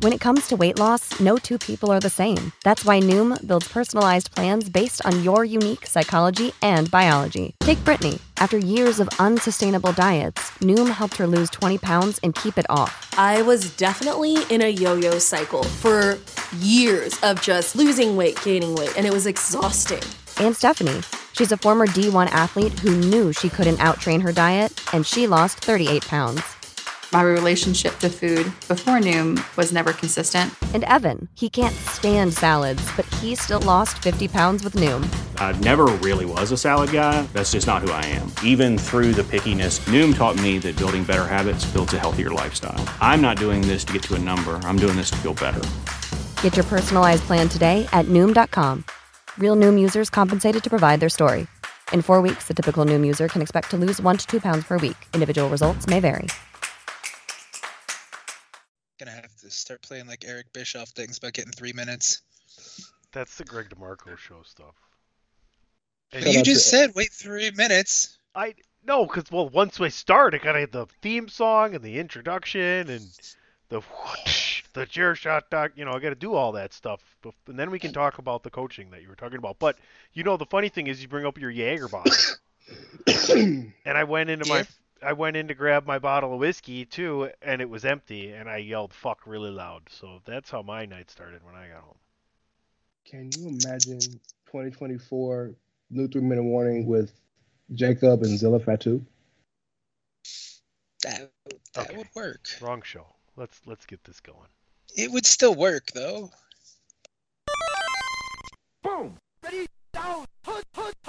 When it comes to weight loss, no two people are the same. That's why Noom builds personalized plans based on your unique psychology and biology. Take Brittany. After years of unsustainable diets, Noom helped her lose 20 pounds and keep it off. I was definitely in a yo-yo cycle for years of just losing weight, gaining weight, and it was exhausting. And Stephanie. She's a former D1 athlete who knew she couldn't out-train her diet, and she lost 38 pounds. My relationship to food before Noom was never consistent. And Evan, he can't stand salads, but he still lost 50 pounds with Noom. I never really was a salad guy. That's just not who I am. Even through the pickiness, Noom taught me that building better habits builds a healthier lifestyle. I'm not doing this to get to a number. I'm doing this to feel better. Get your personalized plan today at Noom.com. Real Noom users compensated to provide their story. In 4 weeks, the typical Noom user can expect to lose 1 to 2 pounds per week. Individual results may vary. Gonna have to start playing like Eric Bischoff things about getting 3 minutes. That's the Greg DeMarco show stuff. But you just said wait 3 minutes. No, because once we start, I gotta have the theme song and the introduction and the chair shot doc. I gotta do all that stuff, and then we can talk about the coaching that you were talking about. But the funny thing is, you bring up your Jaeger bottle, and I went in to grab my bottle of whiskey too, and it was empty, and I yelled "fuck" really loud. So that's how my night started when I got home. Can you imagine 2024 new 3-minute warning with Jacob and Zilla Fatu? That would work. Wrong show. Let's get this going. It would still work though. Boom! Ready, down, hut.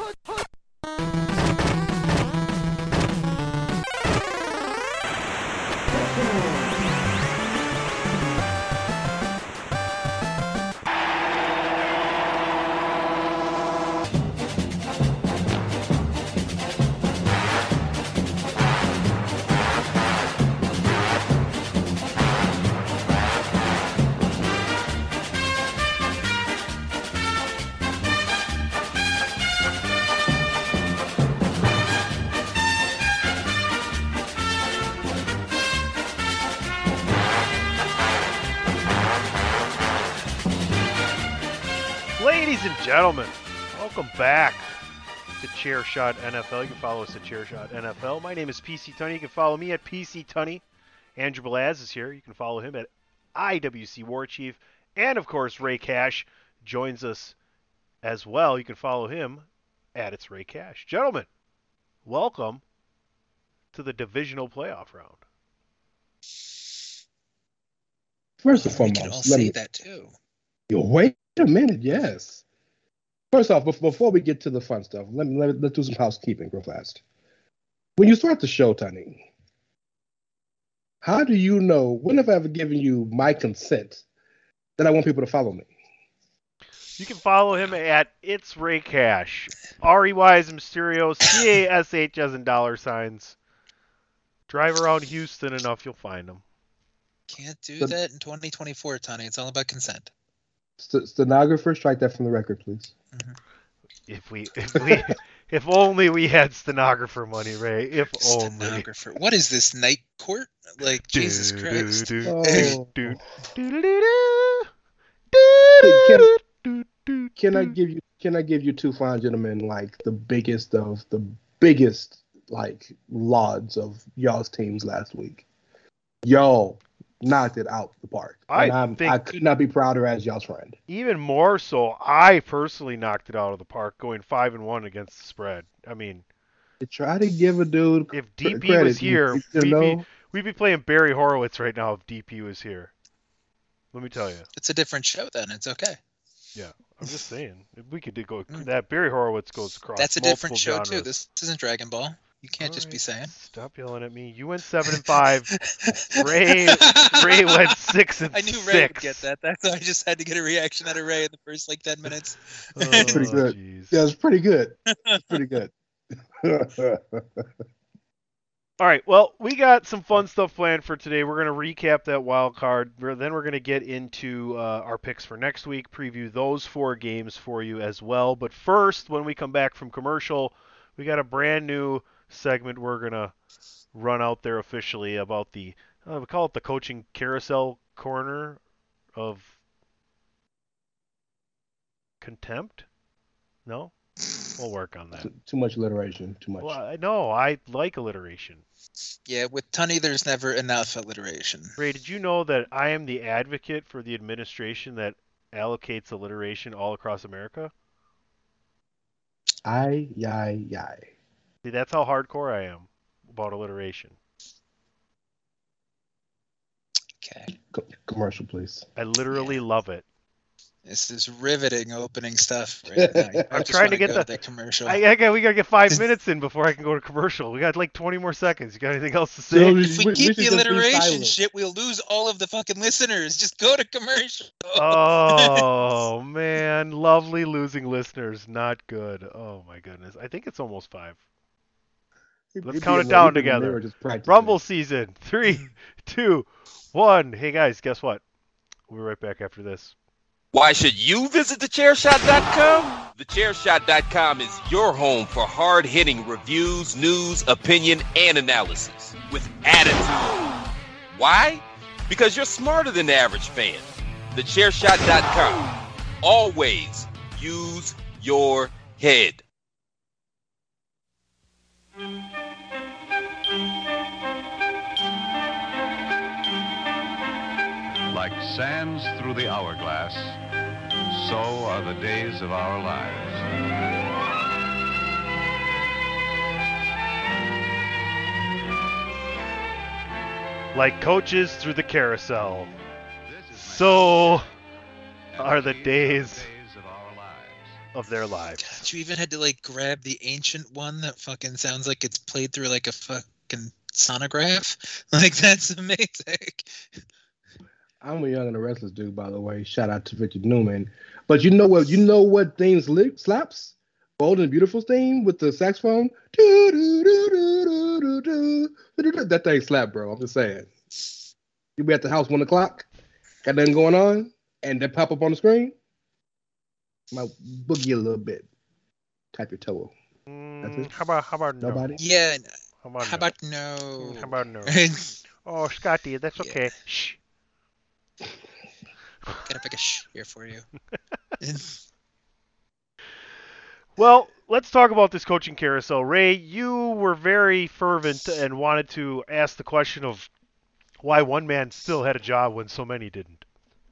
Ladies and gentlemen, welcome back to Chairshot NFL. You can follow us at Chairshot NFL. My name is PC Tunney. You can follow me at PC Tunney. Andrew Belaz is here. You can follow him at IWC War Chief. And, of course, Ray Cash joins us as well. You can follow him at It's Ray Cash. Gentlemen, welcome to the divisional playoff round. First and foremost, We can all say that too. Wait a minute, yes. First off, before we get to the fun stuff, let's do some housekeeping real fast. When you start the show, Tony, how do you know, when have I ever given you my consent that I want people to follow me? You can follow him at It's Ray Cash. R-E-Y as in Mysterio, C-A-S-H as in $. Drive around Houston enough, you'll find him. Can't do that in 2024, Tony. It's all about consent. Stenographer, strike that from the record, please. Mm-hmm. If only we had stenographer money, Ray. If stenographer. Only. What is this, night court? Like, Jesus Christ. Can I give you two fine gentlemen, like the biggest like lauds of y'all's teams last week? Y'all knocked it out the park. I could not be prouder as y'all's friend. Even more so, I personally knocked it out of the park, going 5-1 against the spread. I mean, try to give a dude. If DP was here, we'd be playing Barry Horowitz right now. If DP was here, let me tell you, it's a different show. Then it's okay. Yeah, I'm just saying, if we could go that Barry Horowitz goes across. That's a different show genres. too. This isn't Dragon Ball. You can't just be saying. Stop yelling at me. You went 7-5. Ray went 6-6. I knew Ray would get that. That's why I just had to get a reaction out of Ray in the first 10 minutes. Pretty good. Geez. Yeah, it's pretty good. Pretty good. All right. Well, we got some fun stuff planned for today. We're going to recap that wild card. Then we're going to get into our picks for next week, preview those 4 games for you as well. But first, when we come back from commercial, we got a brand new segment we're going to run out there officially about we call it the coaching carousel corner of contempt? No? We'll work on that. Too much alliteration. Too much. Well, no, I like alliteration. Yeah, with Tunney, there's never enough alliteration. Ray, did you know that I am the advocate for the administration that allocates alliteration all across America? Yai. See, that's how hardcore I am about alliteration. Okay. Commercial, please. I literally love it. This is riveting opening stuff right now. I'm trying to get the commercial. we gotta get 5 minutes in before I can go to commercial. We got like 20 more seconds. You got anything else to say? So if we keep the should just be alliteration silent. shit, we'll lose all of the fucking listeners. Just go to commercial. Oh man, lovely losing listeners. Not good. Oh my goodness. I think it's almost 5. Let's count it down together. Rumble season. 3, 2, 1. Hey guys, guess what? We'll be right back after this. Why should you visit thechairshot.com? Thechairshot.com is your home for hard-hitting reviews, news, opinion, and analysis with attitude. Why? Because you're smarter than the average fan. Thechairshot.com. Always use your head. Like sands through the hourglass, so are the days of our lives. Like coaches through the carousel, so are the days of their lives. God, you even had to like grab the ancient one that fucking sounds like it's played through like a fucking sonograph. Like, that's amazing. I'm a Young and the Restless dude, by the way. Shout out to Victor Newman. But you know what? You know what things slaps? Bold and Beautiful theme with the saxophone. That thing slap, bro. I'm just saying. You be at the house 1 o'clock, got nothing going on, and they pop up on the screen. Might boogie a little bit. Tap your toe. That's it. How about Nobody? no? Yeah. How about no? How about no? Oh, Scotty, that's okay. Shh. Gotta pick a shh here for you. Well, let's talk about this coaching carousel. Ray, you were very fervent and wanted to ask the question of why one man still had a job when so many didn't.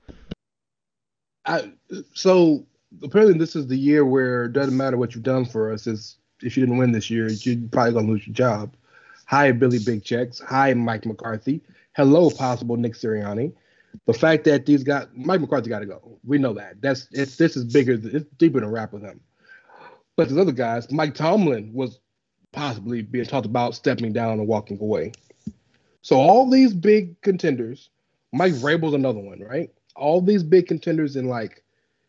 So apparently this is the year where it doesn't matter what you've done for us. Is if you didn't win this year, you're probably going to lose your job. Hi, Billy Big Checks. Hi, Mike McCarthy. Hello, possible Nick Sirianni. The fact that these guys, Mike McCarthy got to go. We know that. This is bigger. It's deeper than rap with him. But there's other guys. Mike Tomlin was possibly being talked about stepping down and walking away. So all these big contenders, Mike Vrabel's another one, right? All these big contenders and like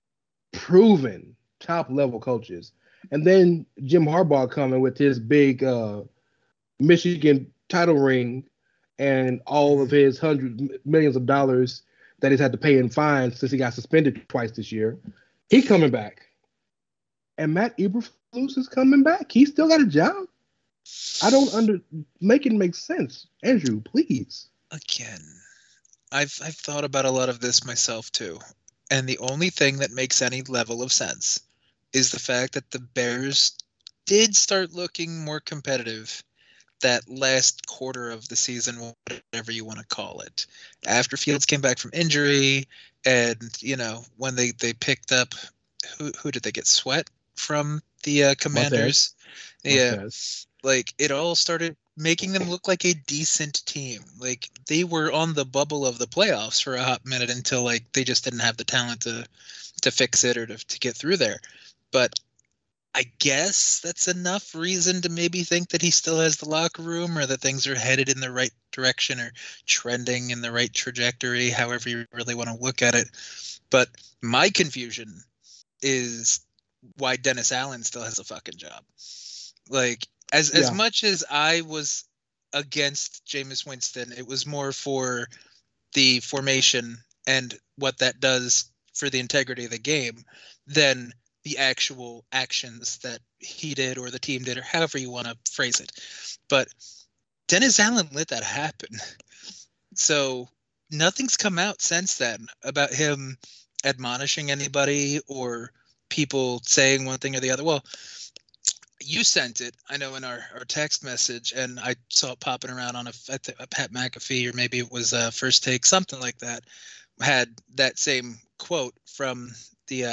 proven top level coaches. And then Jim Harbaugh coming with his big Michigan title ring and all of his hundreds, millions of dollars that he's had to pay in fines since he got suspended twice this year. He's coming back. And Matt Eberflus is coming back. He still got a job. I don't make it make sense. Andrew, please. Again, I've thought about a lot of this myself too. And the only thing that makes any level of sense is the fact that the Bears did start looking more competitive that last quarter of the season, whatever you want to call it. After Fields came back from injury and, you know, when they picked up, who did they get? Sweat from the Commanders? Yeah. Like, it all started making them look like a decent team. Like, they were on the bubble of the playoffs for a hot minute until, like, they just didn't have the talent to fix it or to get through there. But I guess that's enough reason to maybe think that he still has the locker room or that things are headed in the right direction or trending in the right trajectory, however you really want to look at it. But my confusion is why Dennis Allen still has a fucking job. Like, as much as I was against Jameis Winston, it was more for the formation and what that does for the integrity of the game than the actual actions that he did or the team did or however you want to phrase it. But Dennis Allen let that happen. So nothing's come out since then about him admonishing anybody or people saying one thing or the other. Well, you sent it, I know, in our text message, and I saw it popping around on a Pat McAfee, or maybe it was First Take, something like that, had that same quote from the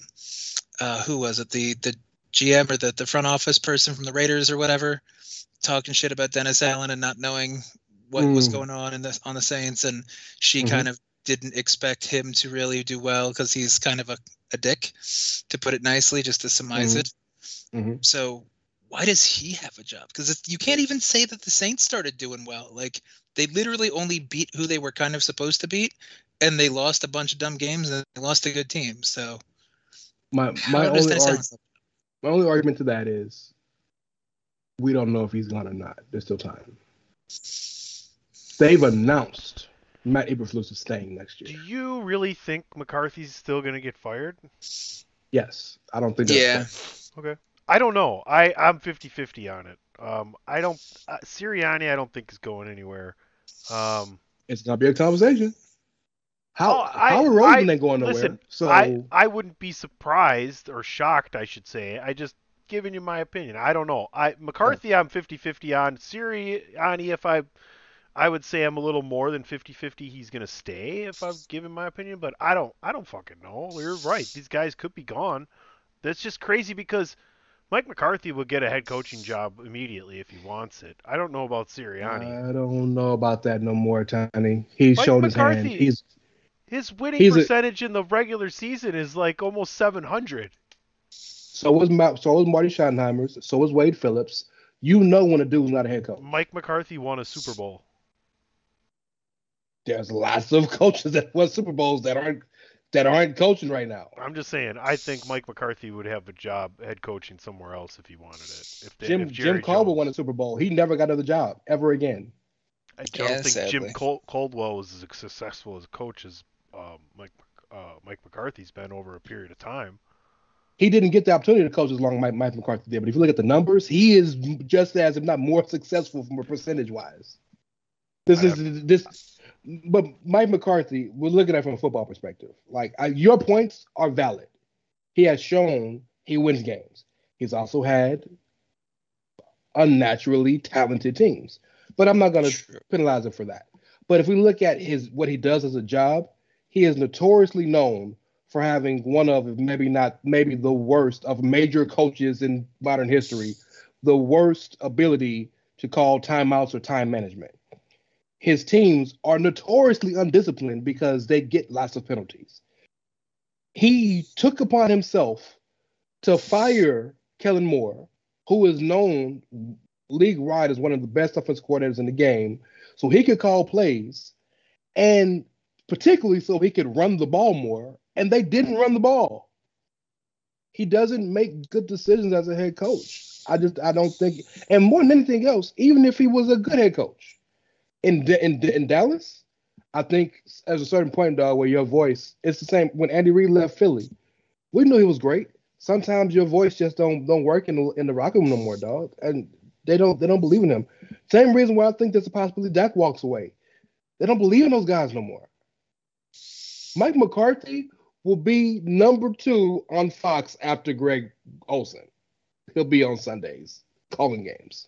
who was it, the GM or the front office person from the Raiders or whatever, talking shit about Dennis Allen and not knowing what was going on on the Saints, and she kind of didn't expect him to really do well because he's kind of a dick, to put it nicely, just to surmise it. So why does he have a job? Because you can't even say that the Saints started doing well. Like, they literally only beat who they were kind of supposed to beat, and they lost a bunch of dumb games and they lost a good team. So my only argument to that is we don't know if he's gone or not. There's still time. They've announced Matt Eberflus is staying next year. Do you really think McCarthy's still going to get fired? Yes. I don't think that's okay. I don't know. I'm 50-50 on it. I don't Sirianni I don't think is going anywhere. It's going to be a conversation. Howard Roseman ain't going nowhere. Listen, so I wouldn't be surprised or shocked, I should say. I just giving you my opinion. I don't know. McCarthy I'm 50-50 on. Sirianni, if I would say I'm a little more than 50-50 he's going to stay if I'm giving my opinion, but I don't fucking know. You're right. These guys could be gone. That's just crazy because Mike McCarthy will get a head coaching job immediately if he wants it. I don't know about Sirianni. I don't know about that no more, Tony. He's shown his hand. His winning percentage in the regular season is like almost 700. So was Marty Schottenheimer's. So was Wade Phillips. You know when a dude's not a head coach. Mike McCarthy won a Super Bowl. There's lots of coaches that won Super Bowls that aren't coaching right now. I'm just saying, I think Mike McCarthy would have a job head coaching somewhere else if he wanted it. If Jim Caldwell won a Super Bowl, he never got another job ever again. I don't think Jim Caldwell was as successful as a coach as Mike McCarthy's been over a period of time. He didn't get the opportunity to coach as long as Mike McCarthy did, but if you look at the numbers, he is just as, if not more, successful from a percentage-wise. But Mike McCarthy, we're looking at it from a football perspective. Like, your points are valid. He has shown he wins games. He's also had unnaturally talented teams. But I'm not going to penalize him for that. But if we look at what he does as a job, he is notoriously known for having one of, maybe the worst of major coaches in modern history, the worst ability to call timeouts or time management. His teams are notoriously undisciplined because they get lots of penalties. He took upon himself to fire Kellen Moore, who is known league-wide as one of the best offensive coordinators in the game, so he could call plays, and particularly so he could run the ball more, and they didn't run the ball. He doesn't make good decisions as a head coach. I don't think, and more than anything else, even if he was a good head coach, in Dallas, I think at a certain point, dog, where your voice, it's the same when Andy Reid left Philly. We knew he was great. Sometimes your voice just don't work in the locker room no more, dog, and they don't believe in him. Same reason why I think there's a possibility Dak walks away. They don't believe in those guys no more. Mike McCarthy will be number 2 on Fox after Greg Olsen. He'll be on Sundays calling games.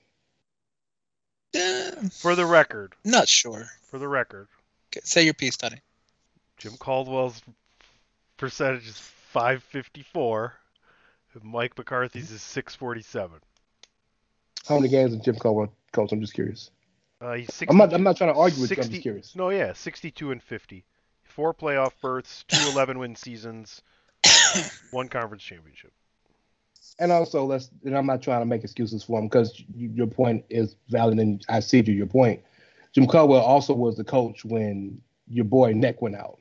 For the record. Not sure. For the record. Okay, say your piece, Tony. Jim Caldwell's percentage is .554. Mike McCarthy's is .647. How many games did Jim Caldwell coach? I'm just curious. He's 60, I'm not trying to argue with you. I'm just curious. No, yeah, 62-50. 4 playoff berths, 2 11-win seasons, 1 conference championship. And also, I'm not trying to make excuses for him because your point is valid, and I see your point. Jim Caldwell also was the coach when your boy Neck went out.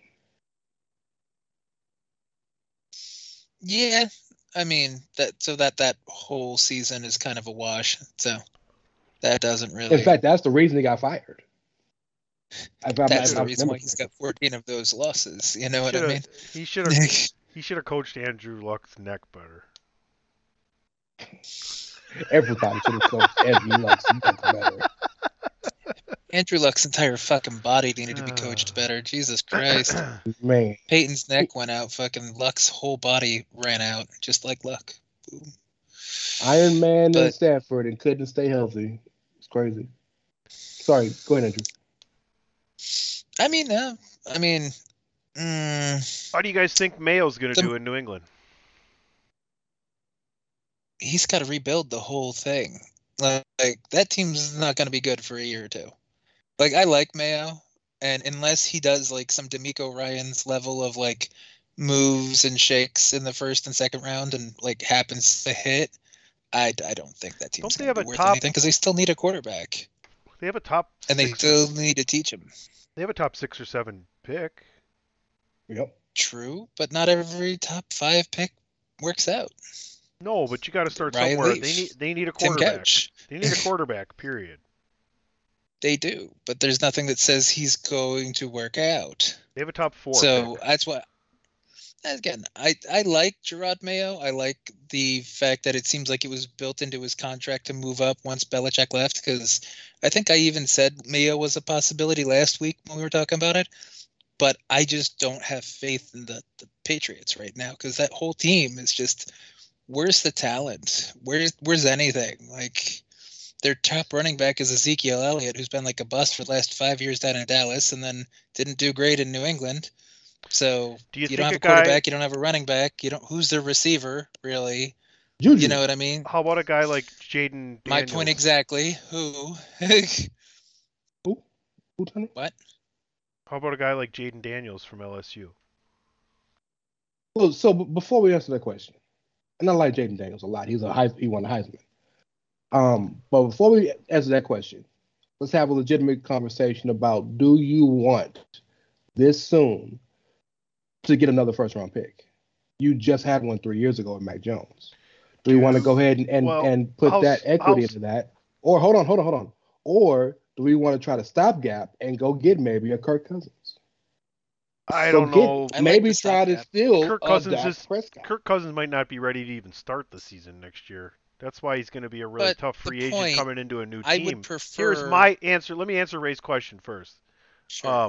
Yeah, I mean that whole season is kind of a wash. So that doesn't really. In fact, that's the reason he got fired. That's the reason why he's got 14 of those losses. You know what I mean? He should have coached Andrew Luck's neck better. Everybody should have coached Andrew Luck's neck better. Andrew Luck's entire fucking body needed to be coached better. Jesus Christ. Man. Peyton's neck went out. Fucking Luck's whole body ran out, just like Luck. Boom. Iron Man in Stanford and couldn't stay healthy. It's crazy. Sorry, go ahead, Andrew. How do you guys think Mayo's going to do in New England? He's got to rebuild the whole thing. Like that team's not going to be good for a year or two. Like, I like Mayo, and unless he does like some D'Amico Ryans level of like moves and shakes in the first and second round and like happens to hit, I don't think that team's going to be worth anything because they still need a quarterback. They have a top and they still need to teach him. They have a top 6 or 7 pick. Yep. True, but not every top 5 pick works out. No, but you got to start somewhere. They need a quarterback. They need a quarterback. Period. They do, but there's nothing that says he's going to work out. They have a top 4. So pick. That's why. Again, I like Gerard Mayo. I like the fact that it seems like it was built into his contract to move up once Belichick left, because I think I even said Mayo was a possibility last week when we were talking about it. But I just don't have faith in the Patriots right now, because that whole team is just, where's the talent? Where's anything? Like, their top running back is Ezekiel Elliott, who's been like a bust for the last 5 years down in Dallas and then didn't do great in New England. So you don't have a quarterback, you don't have a running back, who's their receiver, really? Juju. You know what I mean? How about a guy like Jaden Daniels? My point exactly. Who? Who, Tony? What? How about a guy like Jaden Daniels from LSU? Well, so before we answer that question, and I like Jaden Daniels a lot. He won the Heisman. But before we answer that question, let's have a legitimate conversation about, do you want this soon to get another first-round pick? You just had one 3 years ago with Mac Jones. Do you want to go ahead and put that equity into that? Or hold on. Or do we want to try to stopgap and go get maybe a Kirk Cousins? I don't know. Maybe try to steal Kirk Cousins. Prescott. Kirk Cousins might not be ready to even start the season next year. That's why he's going to be a really tough free agent coming into a new team. I would prefer... Here's my answer. Let me answer Ray's question first. Sure.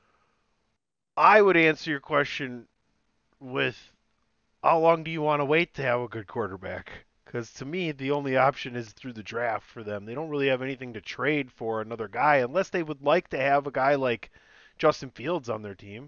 I would answer your question with, how long do you want to wait to have a good quarterback? Because to me, the only option is through the draft for them. They don't really have anything to trade for another guy unless they would like to have a guy like Justin Fields on their team.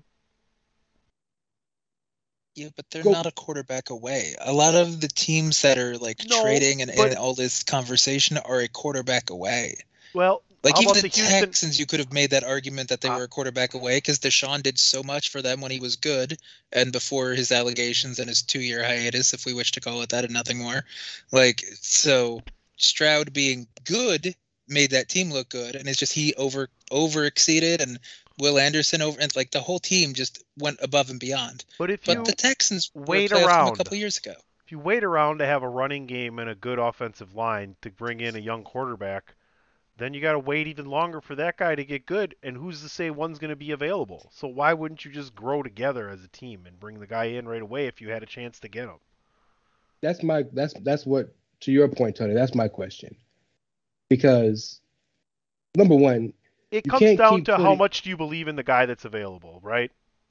Yeah, but they're not a quarterback away. A lot of the teams that are trading and in all this conversation are a quarterback away. Well, like even the Texans, you could have made that argument that they were a quarterback away because Deshaun did so much for them when he was good and before his allegations and his 2-year hiatus, if we wish to call it that, and nothing more. So Stroud being good made that team look good, and it's just he over exceeded, and Will Anderson and the whole team just went above and beyond. But the Texans wait around a couple years ago. If you wait around to have a running game and a good offensive line to bring in a young quarterback, then you got to wait even longer for that guy to get good, and who's to say one's going to be available? So why wouldn't you just grow together as a team and bring the guy in right away if you had a chance to get him? That's what, to your point, Tony, that's my question. Because number one, it comes down to how much do you believe in the guy that's available, right?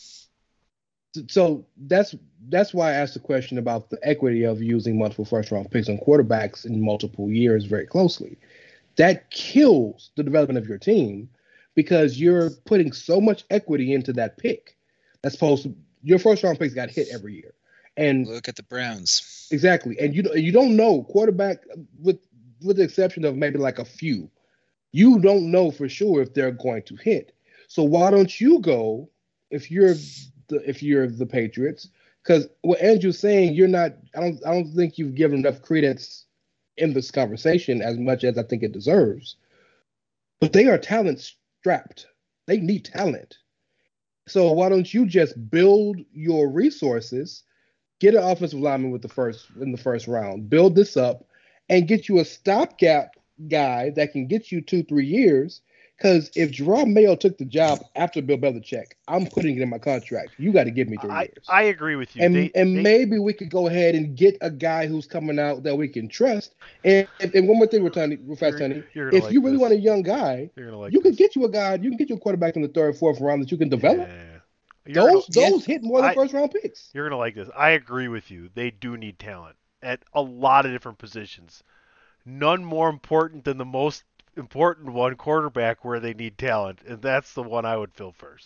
So that's why I asked the question about the equity of using multiple first-round picks on quarterbacks in multiple years very closely. That kills the development of your team because you're putting so much equity into that pick. That's supposed to, your first-round picks got hit every year. And look at the Browns. Exactly. And you don't know quarterback, with the exception of maybe a few. You don't know for sure if they're going to hit. So why don't you go if you're the Patriots? Because what Andrew's saying, you're not. I don't think you've given enough credence in this conversation as much as I think it deserves. But they are talent strapped. They need talent. So why don't you just build your resources, get an offensive lineman in the first round, build this up, and get you a stopgap guy that can get you 2-3 years, Because if Jerome Mayo took the job after Bill Belichick, I'm putting it in my contract. You got to give me 3 years. I agree with you. And maybe we could go ahead and get a guy who's coming out that we can trust. And one more thing, Tony, if you really want a young guy, you can get you a guy. You can get you a quarterback in the 3rd, 4th round that you can develop. Yeah. Those hit more than first round picks. You're gonna like this. I agree with you. They do need talent at a lot of different positions. None more important than the most important one, quarterback, where they need talent, and that's the one I would fill first.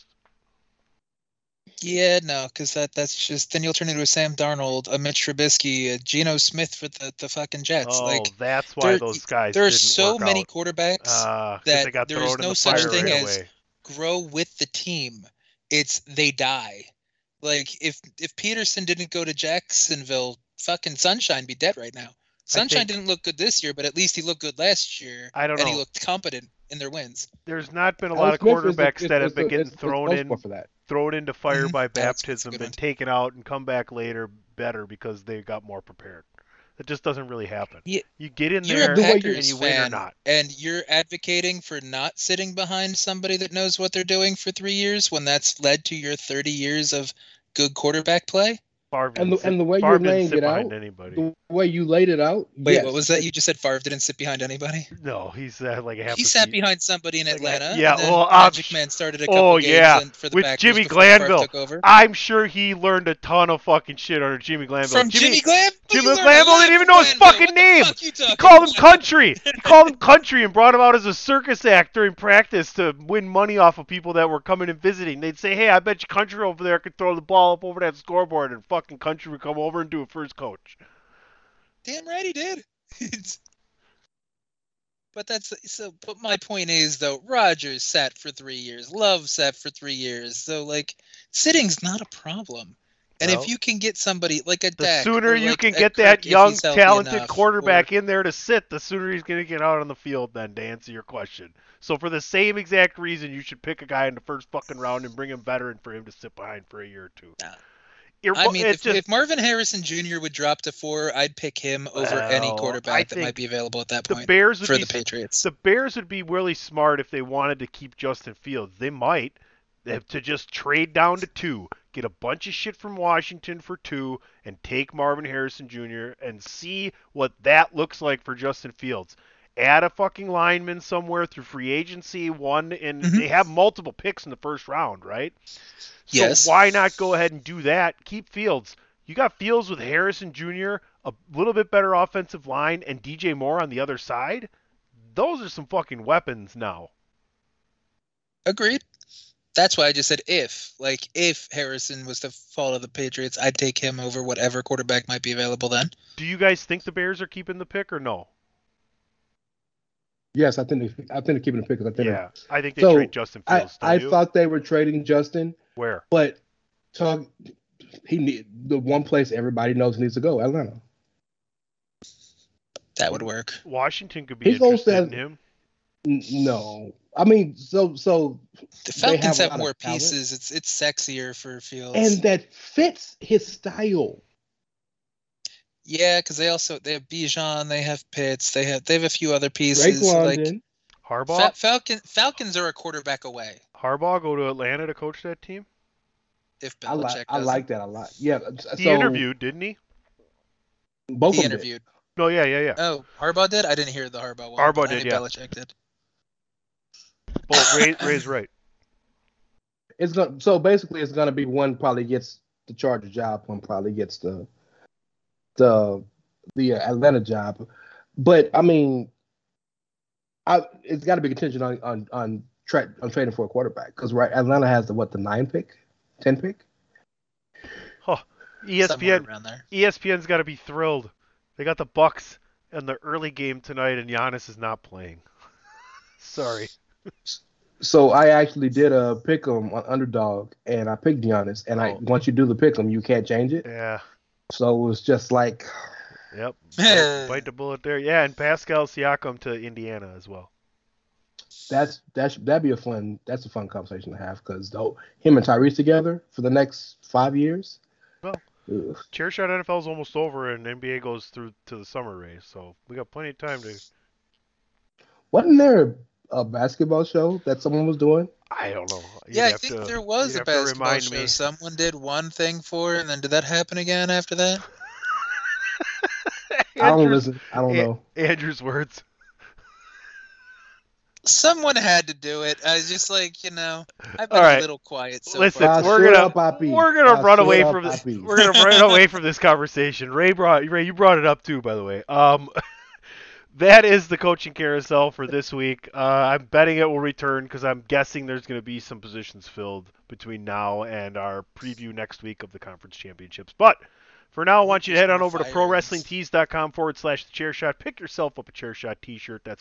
Yeah, no, because that's just then you'll turn into a Sam Darnold, a Mitch Trubisky, a Geno Smith for the fucking Jets. Oh, that's why those guys. There are didn't so work many out. quarterbacks that there is no such thing as grow with the team. It's they die. Like if Peterson didn't go to Jacksonville, fucking Sunshine be dead right now. Sunshine didn't look good this year, but at least he looked good last year. I don't know. And he looked competent in their wins. There's not been a lot of quarterbacks that have been getting thrown into fire by baptism, been taken out, and come back later better because they got more prepared. That just doesn't really happen. Yeah, you get in you're there a Packers and you fan, win or not. And you're advocating for not sitting behind somebody that knows what they're doing for 3 years when that's led to your 30 years of good quarterback play? And the way you're laying it out, the way you laid it out. Wait, yes. What was that? You just said Favre didn't sit behind anybody? No, he's like a half. He sat behind somebody in Atlanta. Yeah, and then well, Magic Man started a couple games for the with Packers Jimmy before Favre Glanville. took over. I'm sure he learned a ton of fucking shit under Jimmy Glanville. From Jimmy Glanville? Jimmy Glanville didn't even know his fucking name. He called him Country. He called him Country and brought him out as a circus act during practice to win money off of people that were coming and visiting. They'd say, "Hey, I bet you Country over there could throw the ball up over that scoreboard," and fucking Country would come over and do it for his coach. Damn right he did. But my point is though, Rodgers sat for 3 years, Love sat for 3 years, so like sitting's not a problem. And if you can get somebody like a Dak, the sooner you like can a get Kirk, that if young, he's healthy talented enough, quarterback in there to sit, the sooner he's going to get out on the field then, to answer your question. So for the same exact reason, you should pick a guy in the first fucking round and bring him veteran for him to sit behind for a year or two. I mean, if Marvin Harrison Jr. would drop to 4, I'd pick him over any quarterback that might be available at that point for the Patriots. The Bears would be really smart if they wanted to keep Justin Fields. They might have to just trade down to 2, get a bunch of shit from Washington for 2, and take Marvin Harrison Jr. and see what that looks like for Justin Fields. Add a fucking lineman somewhere through free agency, and they have multiple picks in the first round, right? So yes. Why not go ahead and do that? Keep Fields. You got Fields with Harrison Jr., a little bit better offensive line, and DJ Moore on the other side. Those are some fucking weapons now. Agreed. That's why I just said if. Like, if Harrison was to fall to the Patriots, I'd take him over whatever quarterback might be available then. Do you guys think the Bears are keeping the pick or no? Yes, I think they're keeping the pick. I think they trade Justin Fields. I thought they were trading Justin. Where? But the one place everybody knows he needs to go, Atlanta. That would work. Washington could be interested in him. No, I mean, so the Falcons have more pieces. It's sexier for Fields, and that fits his style. Yeah, because they have Bijan, they have Pitts, they have a few other pieces. Like Harbaugh. Falcons are a quarterback away. Harbaugh go to Atlanta to coach that team. If Belichick I like that a lot. Yeah, he interviewed, didn't he? Both he of them interviewed. Did. No, yeah. Oh, Harbaugh did? I didn't hear the Harbaugh one. Harbaugh did, yeah. Belichick did. Well, Ray's right. So basically, it's gonna be one probably gets the Charger job, one probably gets the Atlanta job, but I mean, it's got to be contingent on trading for a quarterback because Atlanta has the 9 pick, 10 pick. Oh, ESPN's got to be thrilled. They got the Bucks in the early game tonight, and Giannis is not playing. Sorry. So I actually did a pick 'em on underdog, and I picked Giannis. And once you do the pick 'em, you can't change it. Yeah. So it was just like, yep, bite the bullet there. Yeah, and Pascal Siakam to Indiana as well. That'd be a fun conversation to have because him and Tyrese together for the next 5 years. Well, Chairshot NFL is almost over, and NBA goes through to the summer race, so we got plenty of time to. Wasn't there a basketball show that someone was doing? I don't know. I think there was a basketball show. Me. Someone did one thing for, and then did that happen again after that? I don't listen. I don't know. Andrew's words. Someone had to do it. I was just like, I've been a little quiet so Listen, far. we're gonna run away from this. We're gonna run away from this conversation. Ray, you brought it up too, by the way. That is the coaching carousel for this week. I'm betting it will return because I'm guessing there's going to be some positions filled between now and our preview next week of the conference championships. But for now, I want you to head on over to ProWrestlingTees.com/thechairshot. Pick yourself up a Chairshot t-shirt. That's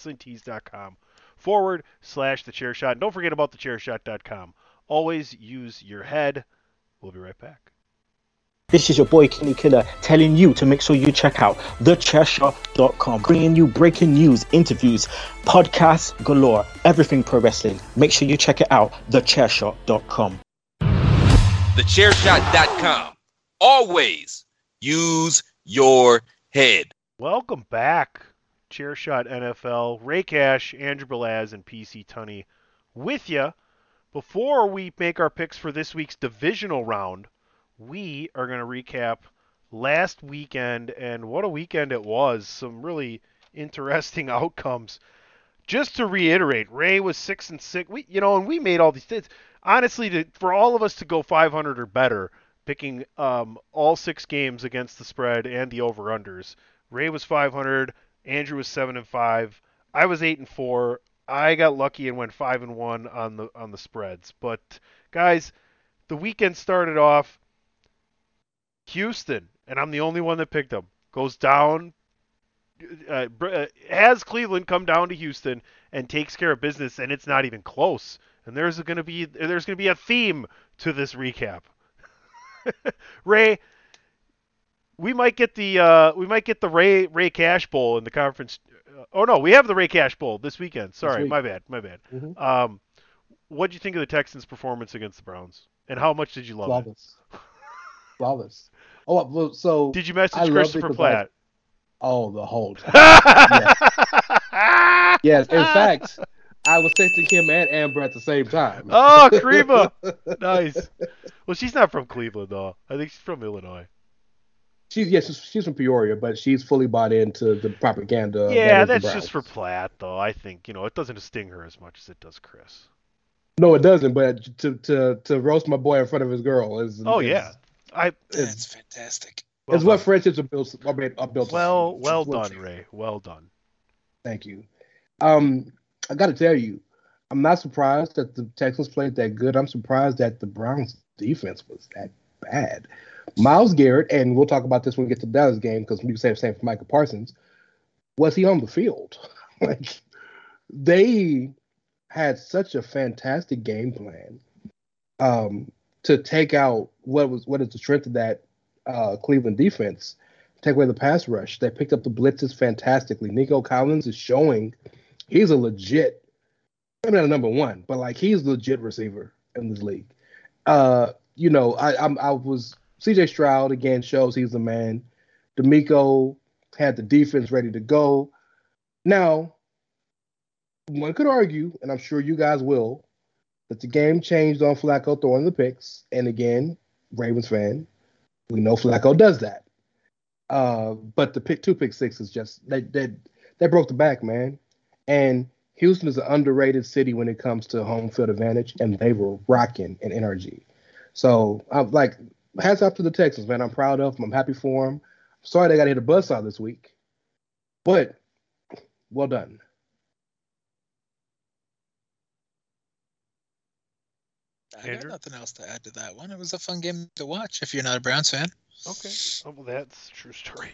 ProWrestlingTees.com/thechairshot. And don't forget about thechairshot.com. Always use your head. We'll be right back. This is your boy Kenny Killer telling you to make sure you check out thechairshot.com, bringing you breaking news, interviews, podcasts galore, everything pro wrestling. Make sure you check it out, thechairshot.com. Thechairshot.com. Always use your head. Welcome back, Chairshot NFL. Ray Cash, Andrew Belaz, and PC Tunney with you. Before we make our picks for this week's divisional round, we are going to recap last weekend, and what a weekend it was. Some really interesting outcomes. Just to reiterate, Ray was 6-6. And we made all these things. Honestly, for all of us to go 500 or better, picking all 6 games against the spread and the over-unders. Ray was 500. Andrew was 7-5. I was 8-4. I got lucky and went 5-1 on the spreads. But guys, the weekend started off. Houston, and I'm the only one that picked them, goes down, has Cleveland come down to Houston and takes care of business, and it's not even close. And there's going to be a theme to this recap. Ray, we might get the Ray Cash Bowl in the conference. We have the Ray Cash Bowl this weekend. Sorry, my bad. Mm-hmm. What did you think of the Texans' performance against the Browns, and how much did you love it? Flawless. Oh, well, so did you message Christopher Platt? The whole time. Yes. In fact, I was texting him and Amber at the same time. Oh, Kreba. Nice. Well, she's not from Cleveland, though. I think she's from Illinois. She's from Peoria, but she's fully bought into the propaganda. Yeah, that's just for Platt, though. I think, it doesn't sting her as much as it does Chris. No, it doesn't, but to roast my boy in front of his girl is... yeah. It's fantastic. It's what friendships are built on. Well done, Ray. Well done. Thank you. I got to tell you, I'm not surprised that the Texans played that good. I'm surprised that the Browns' defense was that bad. Myles Garrett, and we'll talk about this when we get to the Dallas game because we can say the same for Micah Parsons. Was he on the field? They had such a fantastic game plan. To take out what is the strength of that Cleveland defense, take away the pass rush. They picked up the blitzes fantastically. Nico Collins is showing he's a legit, maybe not a number one, but he's a legit receiver in this league. I was CJ Stroud again shows he's the man. D'Amico had the defense ready to go. Now, one could argue, and I'm sure you guys will, that the game changed on Flacco throwing the picks. And again, Ravens fan, we know Flacco does that. But the 2 pick sixes just they broke the back, man. And Houston is an underrated city when it comes to home field advantage, and they were rocking in NRG. So I'm hats off to the Texans, man. I'm proud of them. I'm happy for them. Sorry they got to hit a buzzsaw this week, but well done. I got nothing else to add to that one. It was a fun game to watch if you're not a Browns fan. Okay. Well, that's a true story.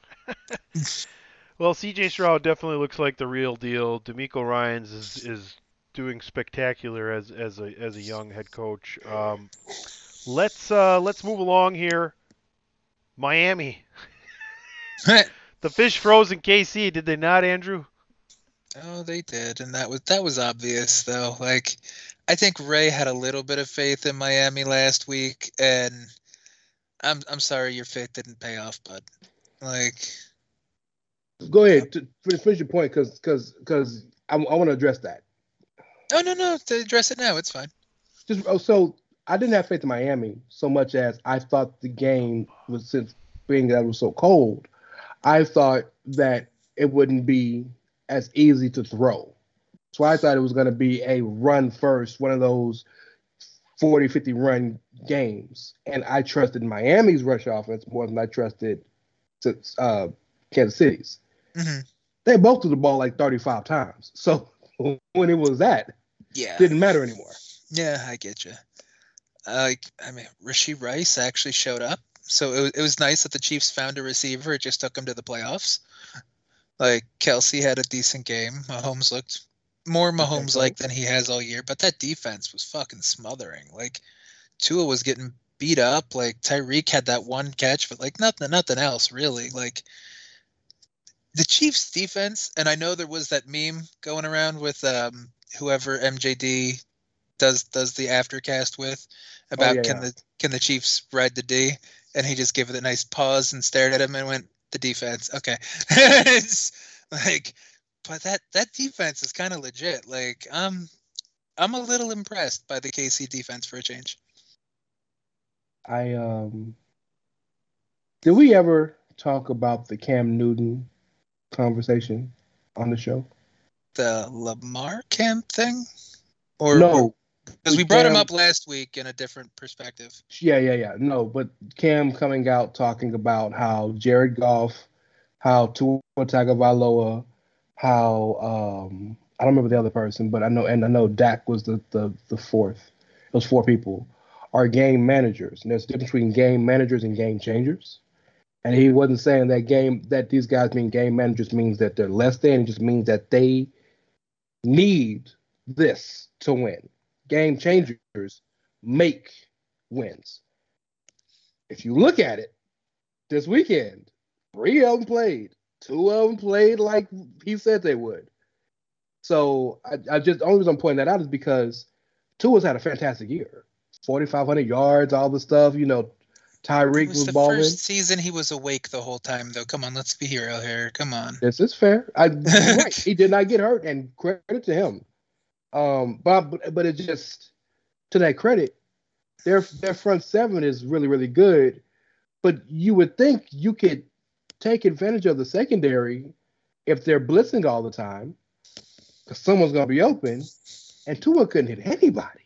Well, CJ Stroud definitely looks like the real deal. D'Amico Ryans is doing spectacular as a young head coach. Let's move along here. Miami. The fish froze in KC, did they not, Andrew? Oh, they did, and that was obvious though. I think Ray had a little bit of faith in Miami last week, and I'm sorry your faith didn't pay off, bud. Go ahead, finish your point, because I want to address that. Oh, no. To address it now, it's fine. So I didn't have faith in Miami so much as I thought the game was, since being that it was so cold, I thought that it wouldn't be as easy to throw. So I thought it was going to be a run first, one of those 40, 50 run games. And I trusted Miami's rush offense more than I trusted Kansas City's. Mm-hmm. They both threw the ball like 35 times. So when it was that, it didn't matter anymore. Yeah, I get you. Rashee Rice actually showed up. So it was nice that the Chiefs found a receiver. It just took them to the playoffs. Like, Kelsey had a decent game. Mahomes looked more Mahomes-like than he has all year. But that defense was fucking smothering. Like, Tua was getting beat up. Like, Tyreek had that one catch, but, like, nothing else, really. Like, the Chiefs' defense, and I know there was that meme going around with whoever MJD does the aftercast with about can the Chiefs ride the D, and he just gave it a nice pause and stared at him and went, the defense, okay. It's like, but that defense is kind of legit. Like, I'm a little impressed by the KC defense for a change. Did we ever talk about the Cam Newton conversation on the show? The Lamar Cam thing? Or no, because we brought him up last week in a different perspective. Yeah. No, but Cam coming out talking about how Jared Goff, how Tua Tagovailoa, how I don't remember the other person, but I know Dak was the fourth. Those four people are game managers, and there's a difference between game managers and game changers. And he wasn't saying that these guys being game managers means that they're less than. It just means that they need this to win. Game changers make wins. If you look at it, this weekend, 3 of them played. 2 of them played like he said they would. So I just, the only reason I'm pointing that out is because Tua's had a fantastic year. 4,500 yards, all the stuff, Tyreek was balling. The first season he was awake the whole time, though. Come on, let's be hero here. Come on. This is fair. Right. He did not get hurt, and credit to him. But it just, to that credit, their front seven is really, really good. But you would think you could take advantage of the secondary if they're blitzing all the time, because someone's going to be open, and Tua couldn't hit anybody.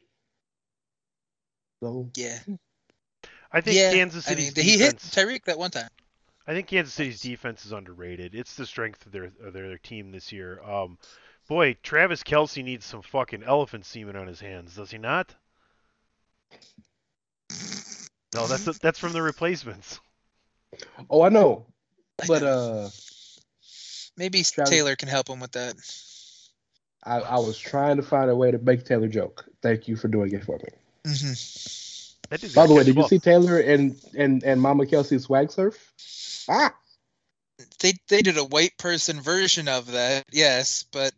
So yeah. I think Kansas City's defense, he hit Tyreek that one time. I think Kansas City's defense is underrated. It's the strength of their team this year. Boy, Travis Kelce needs some fucking elephant semen on his hands, does he not? No, that's from the Replacements. Oh, I know. But maybe Taylor can help him with that. I was trying to find a way to make Taylor joke. Thank you for doing it for me. Mm-hmm. By the way, did you see Taylor and Mama Kelsey swag surf? They did a white person version of that, yes, but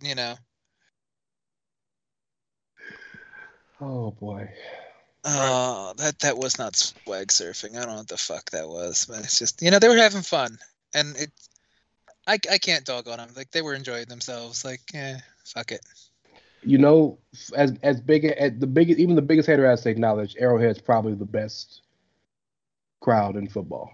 Oh boy. That was not swag surfing. I don't know what the fuck that was, but it's just they were having fun, and I can't dog on them. Like, they were enjoying themselves. Like, fuck it. As big as the biggest, even the biggest hater has to acknowledge, Arrowhead's probably the best crowd in football.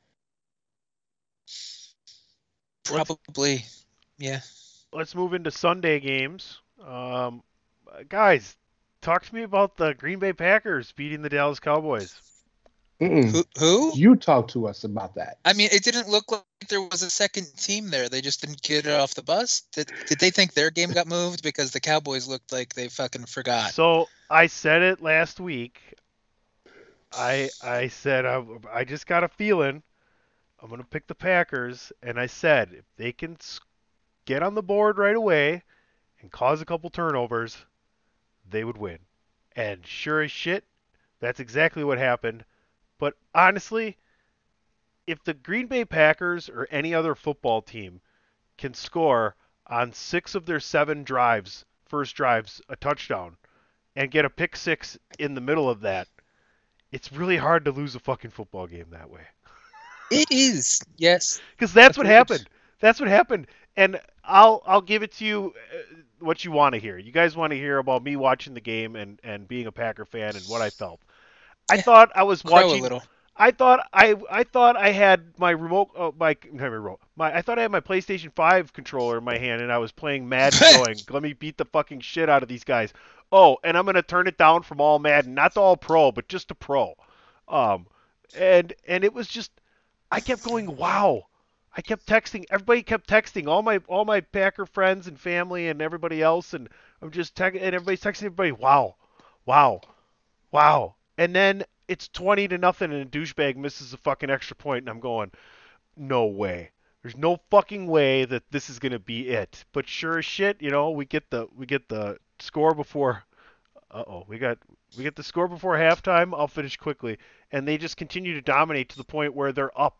Probably, yeah. Let's move into Sunday games. Guys, talk to me about the Green Bay Packers beating the Dallas Cowboys. Who? You talk to us about that. I mean, it didn't look like there was a second team there. They just didn't get it off the bus. Did they think their game got moved? Because the Cowboys looked like they fucking forgot. So I said it last week. I said I just got a feeling I'm going to pick the Packers. And I said if they can get on the board right away and cause a couple turnovers, they would win. And sure as shit, that's exactly what happened. But honestly, if the Green Bay Packers or any other football team can score on 6 of their 7 first drives, a touchdown, and get a pick 6 in the middle of that, it's really hard to lose a fucking football game that way. It is, yes. Because that's what happened. That's what happened. And I'll give it to you what you want to hear. You guys want to hear about me watching the game and being a Packer fan and what I felt. I thought I was watching. A little. I thought I had my remote, I thought I had my PlayStation 5 controller in my hand and I was playing Madden going, let me beat the fucking shit out of these guys. Oh, and I'm going to turn it down from all Madden, not to all pro, but just to pro. And it was just, I kept going, wow. I kept texting, everybody kept texting, all my Packer friends and family and everybody else, and I'm just and everybody's texting everybody, wow. And then it's 20-0 and a douchebag misses a fucking extra point, and I'm going, no way. There's no fucking way that this is gonna be it. But sure as shit, we get the score before. We get the score before halftime. I'll finish quickly, and they just continue to dominate to the point where they're up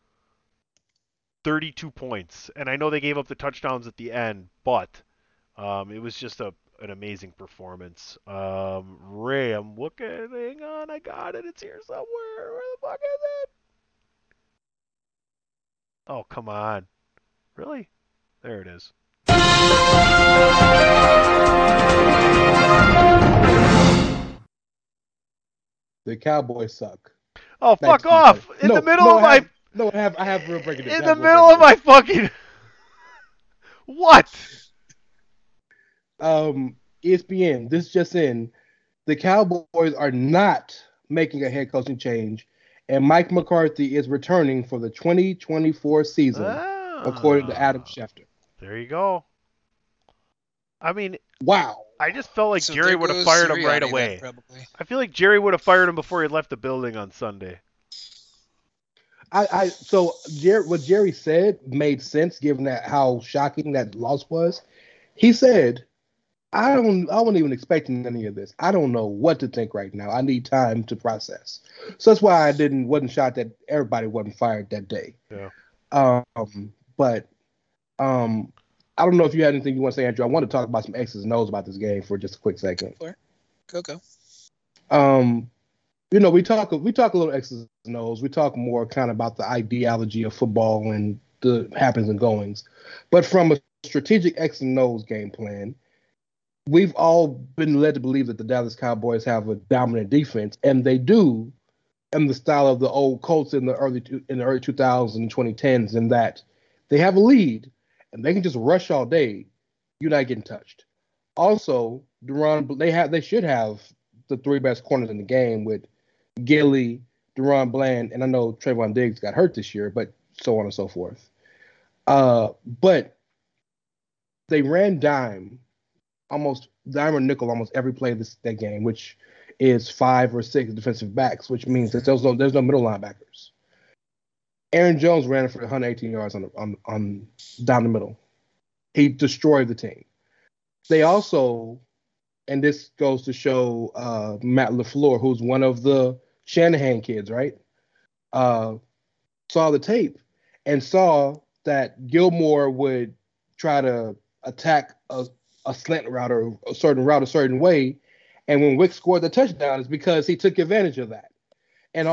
32 points. And I know they gave up the touchdowns at the end, but it was just an amazing performance. Ray, I'm looking. Hang on, I got it. It's here somewhere. Where the fuck is it? Oh, come on. Really? There it is. The Cowboys suck. Oh, fuck off! I have real breaking news. In the middle of my fucking. What? ESPN, this just in. The Cowboys are not making a head coaching change, and Mike McCarthy is returning for the 2024 season, according to Adam Schefter. There you go. I mean, wow. I just felt like Jerry would have fired him right away. I feel like Jerry would have fired him before he left the building on Sunday. What Jerry said made sense given that how shocking that loss was. He said, I wasn't even expecting any of this. I don't know what to think right now. I need time to process. So that's why I wasn't shocked that everybody wasn't fired that day. Yeah. But I don't know if you had anything you want to say, Andrew. I want to talk about some X's and O's about this game for just a quick second. Go. We talk a little X's and O's. We talk more kind of about the ideology of football and the happens and goings. But from a strategic X and O's game plan, we've all been led to believe that the Dallas Cowboys have a dominant defense, and they do, in the style of the old Colts in the early 2000s and 2010s, in that they have a lead and they can just rush all day. You're not getting touched. Also, they should have the three best corners in the game with Gilly, Deron Bland, and I know Trayvon Diggs got hurt this year, but so on and so forth. But they ran dime or nickel almost every play of that game, which is 5 or 6 defensive backs, which means that there's no middle linebackers. Aaron Jones ran it for 118 yards on down the middle. He destroyed the team. They also, and this goes to show Matt LaFleur, who's one of the Shanahan kids, right? Saw the tape and saw that Gilmore would try to attack a slant route or a certain way. And when Wick scored the touchdown, it's because he took advantage of that. And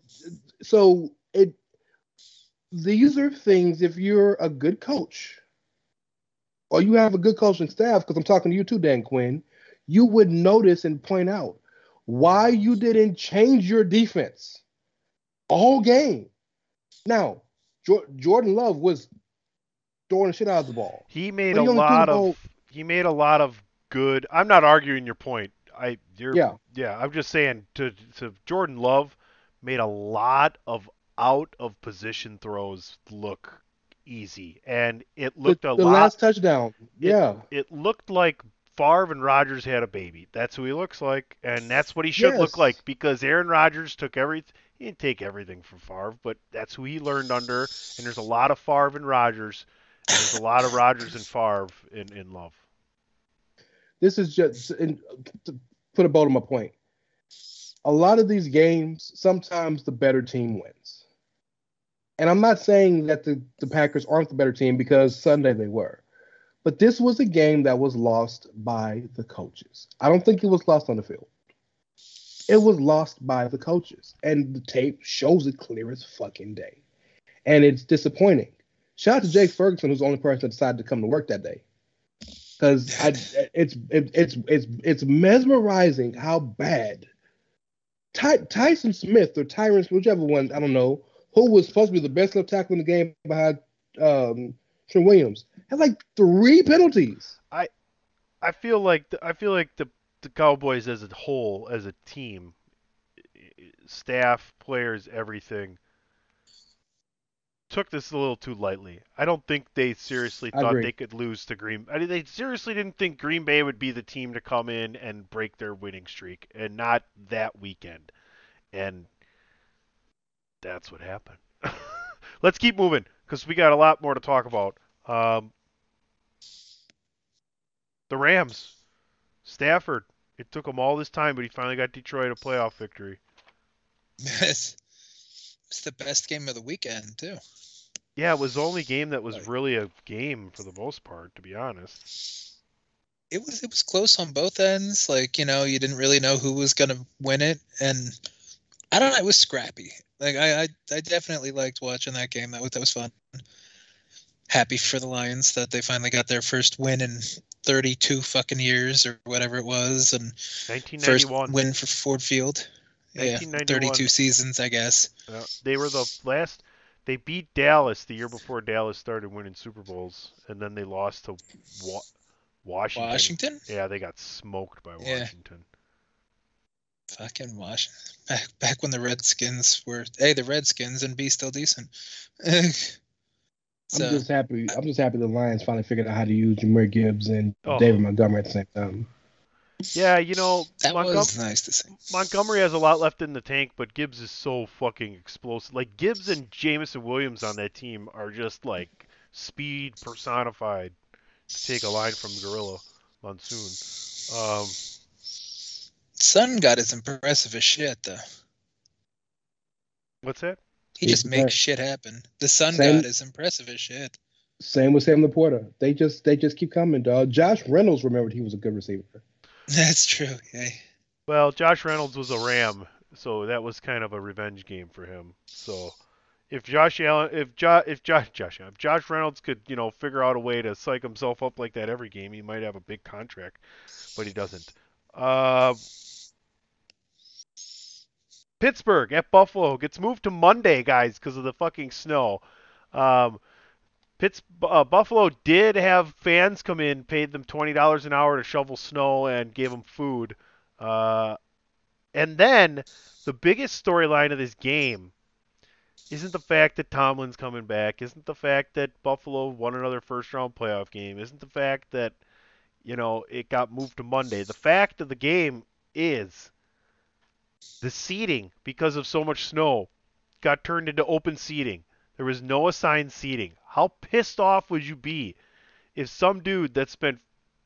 these are things, if you're a good coach or you have a good coaching staff, because I'm talking to you too, Dan Quinn, you would notice and point out why you didn't change your defense all game. Now, Jordan Love was throwing the shit out of the ball. He made a lot of good. I'm not arguing your point. I'm just saying to Jordan Love made a lot of out of position throws look easy, and it looked the last touchdown. It looked like Favre and Rodgers had a baby. That's who he looks like, and that's what he should look like, because Aaron Rodgers took everything. He didn't take everything from Favre, but that's who he learned under. And there's a lot of Favre and Rodgers. And there's a lot of Rodgers and Favre in Love. This is just to put a bow to my point. A lot of these games, sometimes the better team wins. And I'm not saying that the Packers aren't the better team, because Sunday they were. But this was a game that was lost by the coaches. I don't think it was lost on the field. It was lost by the coaches. And the tape shows it clear as fucking day. And it's disappointing. Shout out to Jake Ferguson, who's the only person that decided to come to work that day. Because it's mesmerizing how bad Tyson Smith or Tyron, whichever one, I don't know, who was supposed to be the best left tackle in the game behind Trent Williams, had like 3 penalties. I feel like the Cowboys as a whole, as a team, staff, players, everything, took this a little too lightly. I don't think they seriously thought they could lose to Green. I mean, they seriously didn't think Green Bay would be the team to come in and break their winning streak, and not that weekend. And that's what happened. Let's keep moving because we got a lot more to talk about. The Rams, Stafford. It took him all this time, but he finally got Detroit a playoff victory. It's the best game of the weekend, too. Yeah, it was the only game that was really a game for the most part, to be honest. It was close on both ends. Like, you didn't really know who was going to win it. And I don't know, it was scrappy. Like, I definitely liked watching that game. That was fun. Happy for the Lions that they finally got their first win in 32 fucking years or whatever it was. And 1991. First win for Ford Field. Yeah, 32 seasons, I guess. They were the last. They beat Dallas the year before Dallas started winning Super Bowls, and then they lost to Washington. Washington? Yeah, they got smoked by Washington. Fucking Washington. Back when the Redskins were the Redskins and be still decent. I'm just happy the Lions finally figured out how to use Jahmyr Gibbs and David Montgomery at the same time. Yeah, that was nice to see. Montgomery has a lot left in the tank, but Gibbs is so fucking explosive. Like, Gibbs and Jameson Williams on that team are just like speed personified, to take a line from Gorilla Monsoon. Sun God is impressive as shit, though. What's that? He just makes shit happen. The Sun God is impressive as shit. Same with Sam Laporta. They just keep coming, dog. Josh Reynolds remembered he was a good receiver. That's true. Yeah. Well, Josh Reynolds was a Ram, so that was kind of a revenge game for him. So if Josh Reynolds could, figure out a way to psych himself up like that every game, he might have a big contract, but he doesn't. Pittsburgh at Buffalo gets moved to Monday, guys, because of the fucking snow. Buffalo did have fans come in, paid them $20 an hour to shovel snow, and gave them food. And then the biggest storyline of this game isn't the fact that Tomlin's coming back, isn't the fact that Buffalo won another first-round playoff game, isn't the fact that, it got moved to Monday. The fact of the game is the seating, because of so much snow, got turned into open seating. There was no assigned seating. How pissed off would you be if some dude that spent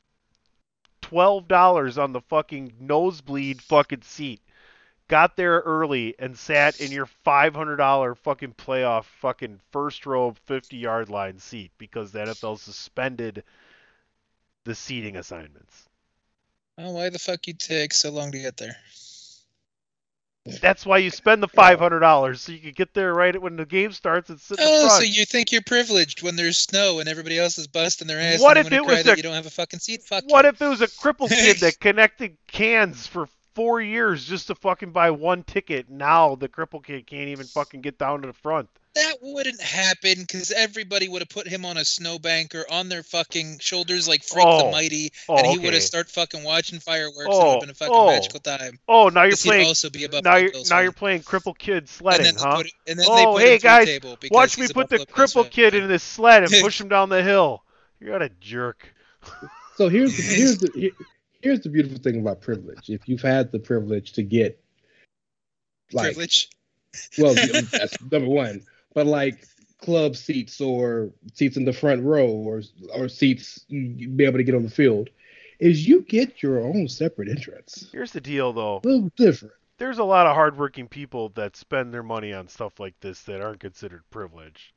$12 on the fucking nosebleed fucking seat got there early and sat in your $500 fucking playoff fucking first row 50-yard line seat because the NFL suspended the seating assignments? Well, why the fuck you take so long to get there? That's why you spend the $500 so you can get there right when the game starts and sit in the front. So you think you're privileged when there's snow and everybody else is busting their ass? What and if it was that you don't have a fucking seat? Fuck what you. if it was a crippled kid that connected cans for 4 years just to fucking buy one ticket? Now the crippled kid can't even fucking get down to the front. That wouldn't happen because everybody would have put him on a snowbank or on their fucking shoulders like Freak the Mighty, and he would have started fucking watching fireworks. And it would have been a fucking magical time. Oh, now you're playing. Also be above now you're playing crippled kid sledding, huh? Hey guys, watch me put the crippled kid in this sled and push him down the hill. You're a jerk. So here's the beautiful thing about privilege. If you've had the privilege to get privilege, well, that's number one. But like club seats or seats in the front row or seats you be able to get on the field, is you get your own separate entrance. Here's the deal, though. A little different. There's a lot of hardworking people that spend their money on stuff like this that aren't considered privileged.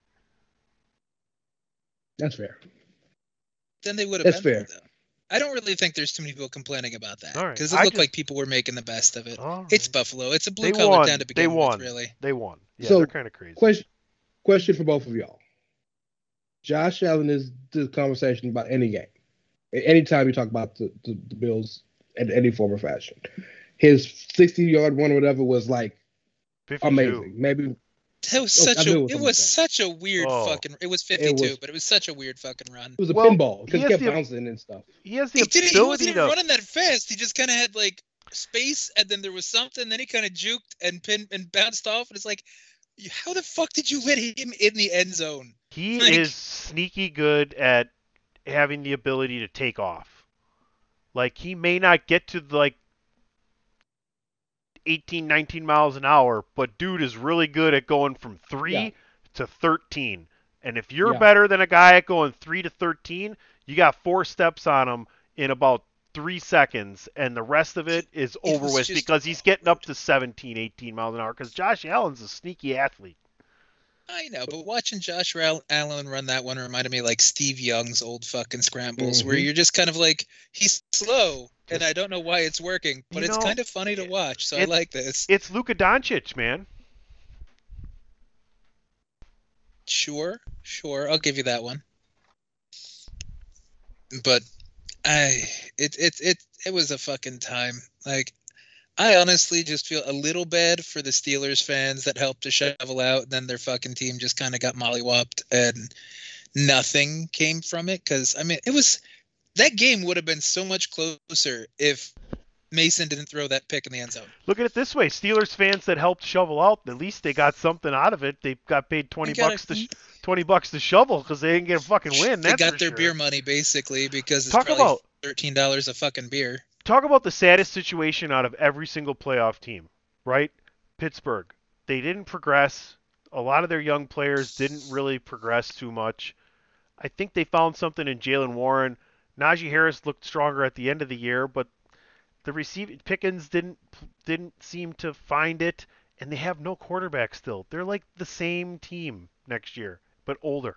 That's fair. Then they would have been fair. Though. I don't really think there's too many people complaining about that because Right. it looked like people were making the best of it. It's Buffalo. It's a blue-collar town to begin with, really. They won. Yeah, so, they're kind of crazy. Question for both of y'all. Josh Allen is the conversation about any game. Anytime you talk about the Bills in any form or fashion. His 60-yard one or whatever was like 52. amazing. Maybe that was such a weird fucking. It was 52, but it was such a weird fucking run. It was a pinball because he kept bouncing and stuff. He wasn't even running that fast. He just kind of had like space, and then there was something. Then he kind of juked and pinned and bounced off, and it's like, how the fuck did you let him in the end zone? He is sneaky good at having the ability to take off. Like, he may not get to like 18, 19 miles an hour, but dude is really good at going from 3 to 13. And if you're better than a guy at going 3 to 13, you got 4 steps on him in about 3 seconds, and the rest of it is over with because he's getting up to 17, 18 miles an hour because Josh Allen's a sneaky athlete. I know, but watching Josh Allen run that one reminded me like Steve Young's old fucking scrambles, where you're just kind of like, he's slow, and I don't know why it's working, but it's kind of funny to watch, so I like this. It's Luka Doncic, man. Sure, I'll give you that one. But it was a fucking time. Like, I honestly just feel a little bad for the Steelers fans that helped to shovel out, and then their fucking team just kind of got mollywopped and nothing came from it. Because, I mean, that game would have been so much closer if Mason didn't throw that pick in the end zone. Look at it this way. Steelers fans that helped shovel out, at least they got something out of it. They got paid $20 to shovel because they didn't get a fucking win. They got their beer money, basically, because it's probably $13 a fucking beer. Talk about the saddest situation out of every single playoff team, right? Pittsburgh. They didn't progress. A lot of their young players didn't really progress too much. I think they found something in Jaylen Warren. Najee Harris looked stronger at the end of the year, but the receiving Pickens didn't seem to find it, and they have no quarterback still. They're like the same team next year, but older.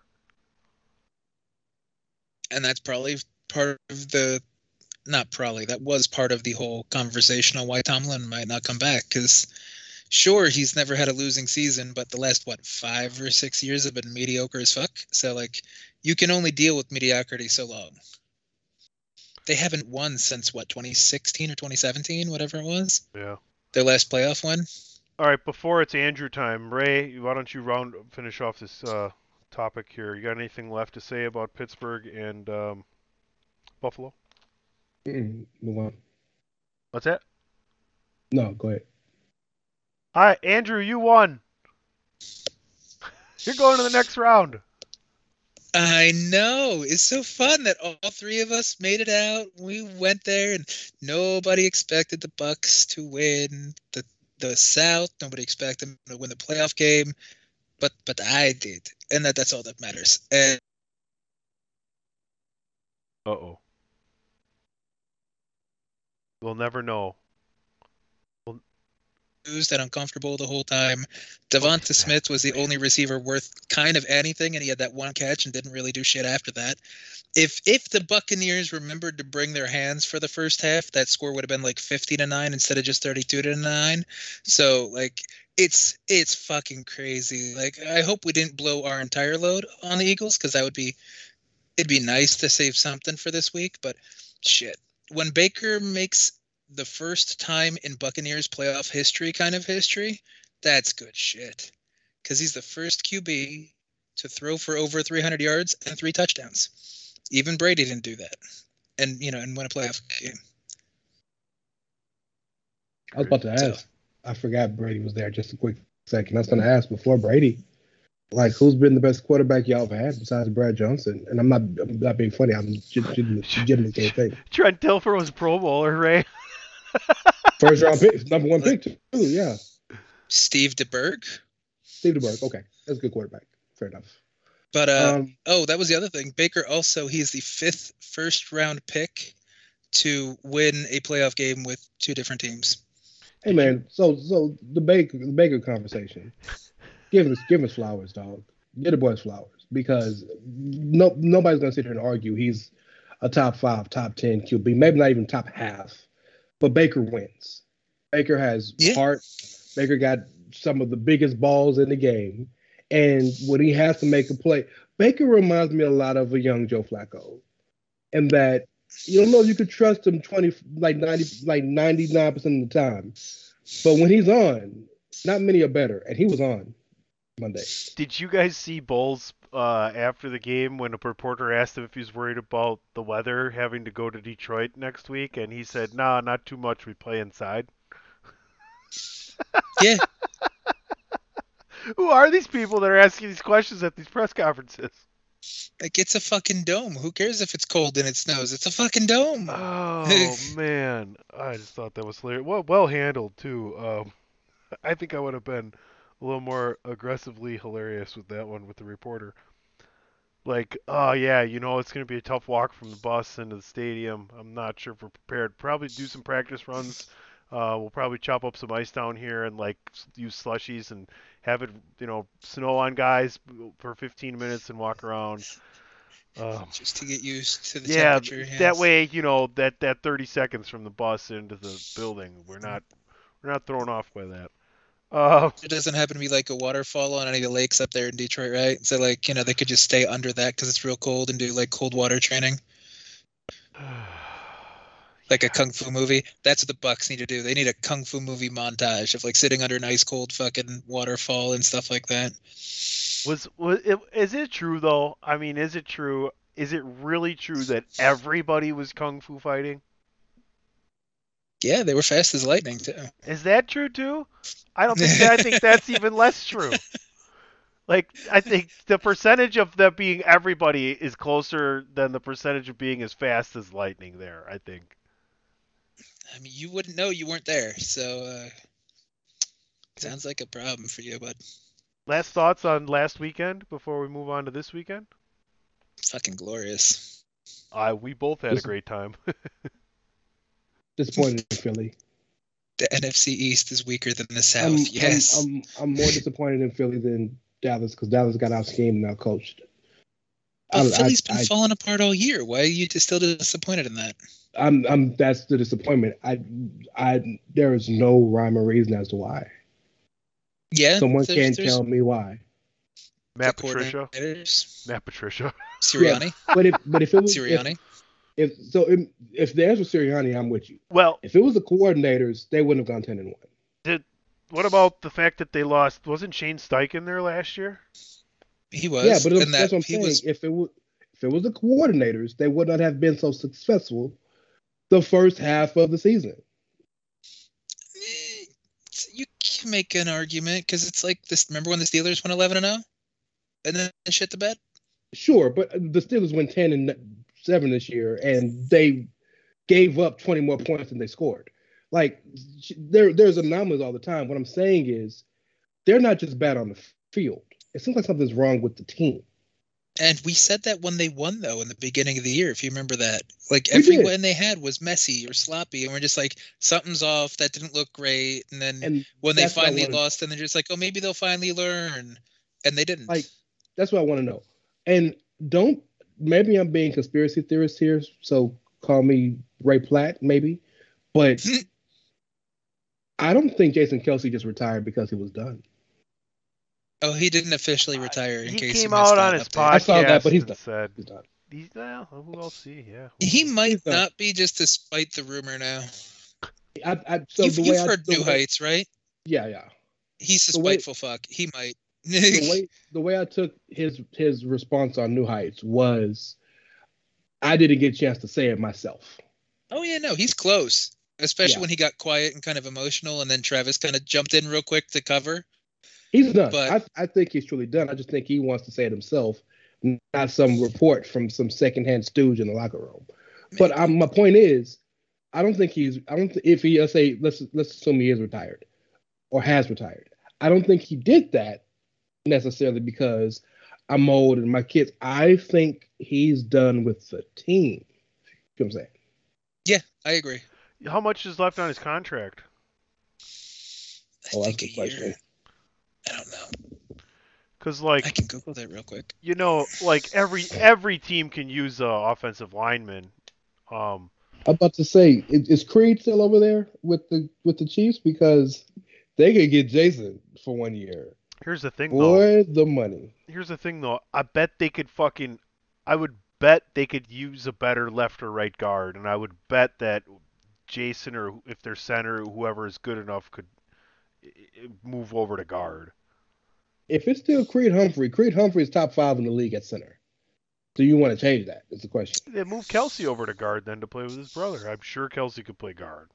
And that's probably part of that was part of the whole conversation on why Tomlin might not come back. Because, sure, he's never had a losing season, but the last, 5 or 6 years have been mediocre as fuck. So, like, you can only deal with mediocrity so long. They haven't won since, 2016 or 2017, whatever it was? Yeah. Their last playoff win? All right, before it's Andrew time, Ray, why don't you finish off this topic here? You got anything left to say about Pittsburgh and Buffalo? Move on. What's that? No, go ahead. All right, Andrew, you won. You're going to the next round. I know. It's so fun that all 3 of us made it out. We went there, and nobody expected the Bucks to win the South. Nobody expected them to win the playoff game, but I did, and that's all that matters. And uh-oh. We'll never know. And uncomfortable the whole time. Devonta Smith was the only receiver worth kind of anything, and he had that one catch and didn't really do shit after that. If the Buccaneers remembered to bring their hands for the first half, that score would have been like 50-9 instead of just 32-9. So, like, it's fucking crazy. Like, I hope we didn't blow our entire load on the Eagles, because it'd be nice to save something for this week, but shit. When Baker makes the first time in Buccaneers playoff history, that's good shit. Because he's the first QB to throw for over 300 yards and 3 touchdowns. Even Brady didn't do that. And win a playoff game. I was about to ask. I forgot Brady was there. Just a quick second. I was going to ask before Brady, like, who's been the best quarterback y'all have had besides Brad Johnson? And I'm not being funny. I'm legitimately can't think. Trent Dilfer was Pro Bowler, Ray. First round pick, number 1 pick too. Yeah. Steve DeBerg. Okay, that's a good quarterback. Fair enough. But that was the other thing. Baker also, he's the 5th first round pick to win a playoff game with 2 different teams. Hey man, so the Baker conversation. Give us flowers, dog. Get the boys flowers, because nobody's gonna sit here and argue he's a top 5, top 10 QB, maybe not even top half. But Baker wins. Baker has heart. Baker got some of the biggest balls in the game. And when he has to make a play, Baker reminds me a lot of a young Joe Flacco, in that you don't know if you could trust him 99% of the time. But when he's on, not many are better, and he was on Monday. Did you guys see Bowles after the game when a reporter asked him if he was worried about the weather, having to go to Detroit next week, and he said, "Nah, not too much. We play inside." Yeah. Who are these people that are asking these questions at these press conferences? Like, it's a fucking dome. Who cares if it's cold and it snows? It's a fucking dome. Oh man, I just thought that was hilarious. Well handled too. I think I would have been a little more aggressively hilarious with that one with the reporter. Like, oh yeah, it's going to be a tough walk from the bus into the stadium. I'm not sure if we're prepared. Probably do some practice runs. We'll probably chop up some ice down here and like use slushies and have it, snow on guys for 15 minutes and walk around. Just to get used to the temperature. Yes. That way, that 30 seconds from the bus into the building, we're not thrown off by that. It doesn't happen to be like a waterfall on any of the lakes up there in Detroit, right? So like, they could just stay under that because it's real cold and do like cold water training. Like a kung fu movie. That's what the Bucks need to do. They need a kung fu movie montage of like sitting under an ice cold fucking waterfall and stuff like that. Is it true though? I mean, is it true? Is it really true that everybody was kung fu fighting? Yeah, they were fast as lightning too. Is that true too? I don't think that. I think that's even less true. Like, I think the percentage of that being everybody is closer than the percentage of being as fast as lightning there, I think. I mean, you wouldn't know, you weren't there, so sounds like a problem for you, bud. Last thoughts on last weekend before we move on to this weekend? Fucking glorious. We both had a great time. Disappointed in Philly. The NFC East is weaker than the South. Yes. I'm more disappointed in Philly than Dallas because Dallas got out schemed and out coached. Philly's been falling apart all year. Why are you still disappointed in that? That's the disappointment. There is no rhyme or reason as to why. Yeah. Someone can't tell me why. Matt Patricia. Sirianni. Yeah, but if it was Sirianni. If the answer was Sirianni, I'm with you. Well, if it was the coordinators, they wouldn't have gone 10-1. What about the fact that they lost? Wasn't Shane Steichen there last year? He was. Yeah, but that's what I'm saying. If it was the coordinators, they would not have been so successful the first half of the season. You can make an argument because it's like this. Remember when the Steelers went 11-0 and then shit the bed? Sure, but the Steelers went 10-7 this year, and they gave up 20 more points than they scored. Like, there's anomalies all the time. What I'm saying is they're not just bad on the field. It seems like something's wrong with the team. And we said that when they won, though, in the beginning of the year, if you remember that. Like, every win they had was messy or sloppy, and we're just like, something's off, that didn't look great. And then when they finally lost, and they're just like, oh, maybe they'll finally learn. And they didn't. Like, that's what I want to know. And maybe I'm being conspiracy theorist here, so call me Ray Platt, maybe. But I don't think Jason Kelce just retired because he was done. Oh, he didn't officially retire. He came out on his podcast. I saw that, but he's done. Said, he's done. We'll see. Yeah. He might not be, just to spite the rumor now. You've heard New Heights, right? Yeah. He's a spiteful fuck. He might. The way I took his response on New Heights was, I didn't get a chance to say it myself. Oh yeah, no, he's close. Especially when he got quiet and kind of emotional, and then Travis kind of jumped in real quick to cover. He's done. But I think he's truly done. I just think he wants to say it himself, not some report from some secondhand stooge in the locker room. Maybe. But my point is, if he let's assume he is retired or has retired. I don't think he did that necessarily because I'm old and my kids. I think he's done with the team. You know what I'm saying? Yeah, I agree. How much is left on his contract? I think a year. I don't know. Because I can Google that real quick. Every team can use an offensive lineman. I'm about to say, is Creed still over there with the Chiefs? Because they could get Jason for 1 year. Here's the thing, though. For the money. Here's the thing, though. I bet they could I would bet they could use a better left or right guard, and I would bet that Jason, or if they're center, whoever is good enough, could move over to guard. If it's still Creed Humphrey is top 5 in the league at center. Do you want to change that? Is the question. They move Kelsey over to guard then to play with his brother. I'm sure Kelsey could play guard.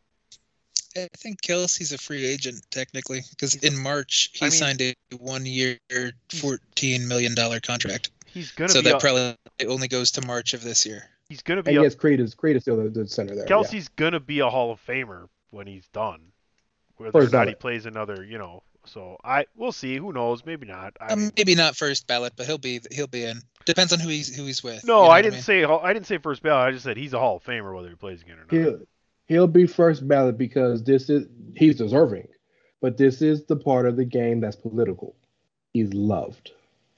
I think Kelsey's a free agent technically because in March he signed a 1-year, $14 million contract. He's gonna so that probably only goes to March of this year. He's gonna be. And yes, Creed is still the center there. Kelsey's gonna be a Hall of Famer when he's done. Whether or not he plays another, So we'll see. Who knows? Maybe not. Maybe not first ballot, but he'll be in. Depends on who he's with. No, I didn't say first ballot. I just said he's a Hall of Famer whether he plays again or not. He'll be first ballot because he's deserving, but this is the part of the game that's political. He's loved.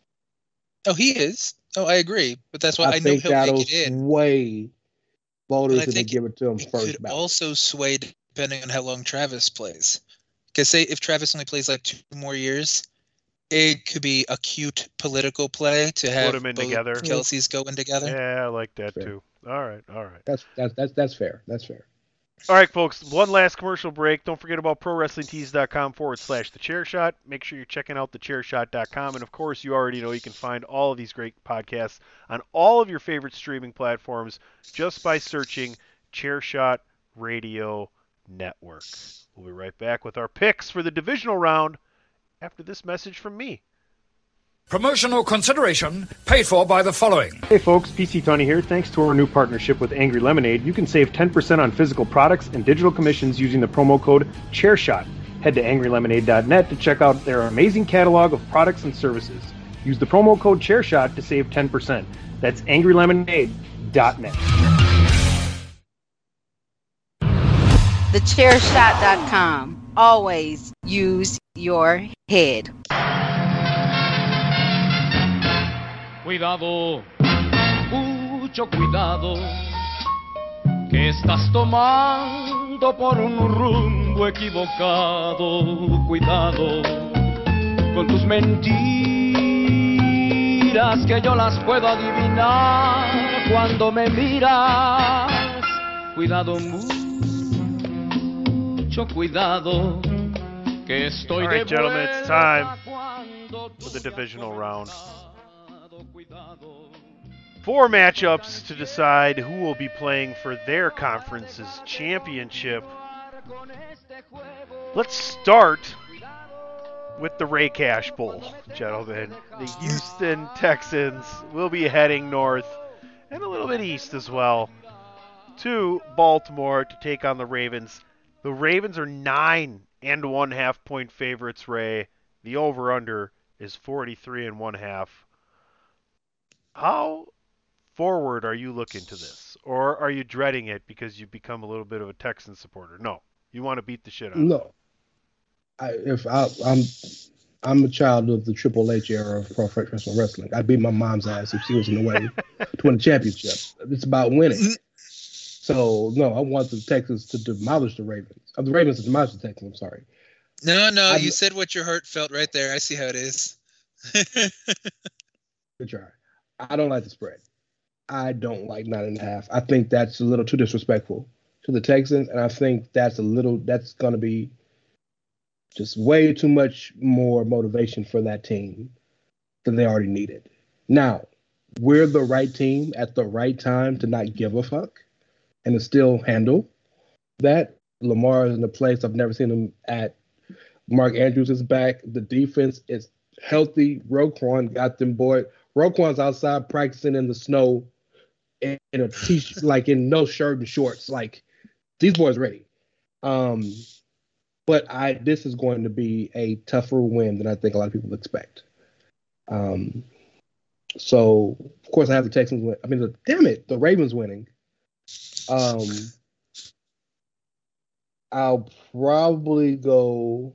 Oh, he is. Oh, I agree, but that's why I know think he'll that'll make it in. Sway voters if they give it to him first could ballot. Also sway depending on how long Travis plays. Because say if Travis only plays like 2 more years, it could be a cute political play to have put them in together. Kelseys go in together. Yeah, I like that too. All right. That's fair. That's fair. All right, folks. One last commercial break. Don't forget about ProWrestlingTees.com/TheChairShot. Make sure you're checking out TheChairShot.com. And, of course, you already know you can find all of these great podcasts on all of your favorite streaming platforms just by searching Chairshot Radio Network. We'll be right back with our picks for the divisional round after this message from me. Promotional consideration paid for by the following. Hey folks, PC Tony here. Thanks to our new partnership with Angry Lemonade, you can save 10% on physical products and digital commissions using the promo code ChairShot. Head to angrylemonade.net to check out their amazing catalog of products and services. Use the promo code ChairShot to save 10%. That's angrylemonade.net. TheChairShot.com. Always use your head. Cuidado, mucho cuidado, que estás tomando por un rumbo equivocado. Cuidado con tus mentiras, que yo las puedo adivinar cuando me miras. Cuidado, mucho cuidado, que estoy All right, gentlemen, it's time for the divisional round. 4 matchups to decide who will be playing for their conference's championship. Let's start with the Ray Cash Bowl, gentlemen. The Houston Texans will be heading north and a little bit east as well to Baltimore to take on the Ravens. The Ravens are 9.5 point favorites, Ray. The over-under is 43.5. How forward are you looking to this? Or are you dreading it because you've become a little bit of a Texans supporter? No. You want to beat the shit out of it. No. I'm a child of the Triple H era of professional wrestling. I beat my mom's ass if she was in the way to win the championship. It's about winning. So, no, I want the Texans to demolish the Ravens. The Ravens to demolish the Texans, I'm sorry. No, you said what your heart felt right there. I see how it is. Good try. I don't like the spread. I don't like 9.5. I think that's a little too disrespectful to the Texans, and I think that's going to be just way too much more motivation for that team than they already needed. Now, we're the right team at the right time to not give a fuck and to still handle that. Lamar is in a place I've never seen him at. Mark Andrews is back. The defense is healthy. Roquan got them bored. Roquan's outside practicing in the snow in a t-shirt, like in no shirt and shorts. Like, these boys ready. But this is going to be a tougher win than I think a lot of people expect. So, of course, I have the Texans win. I mean, the Ravens winning. I'll probably go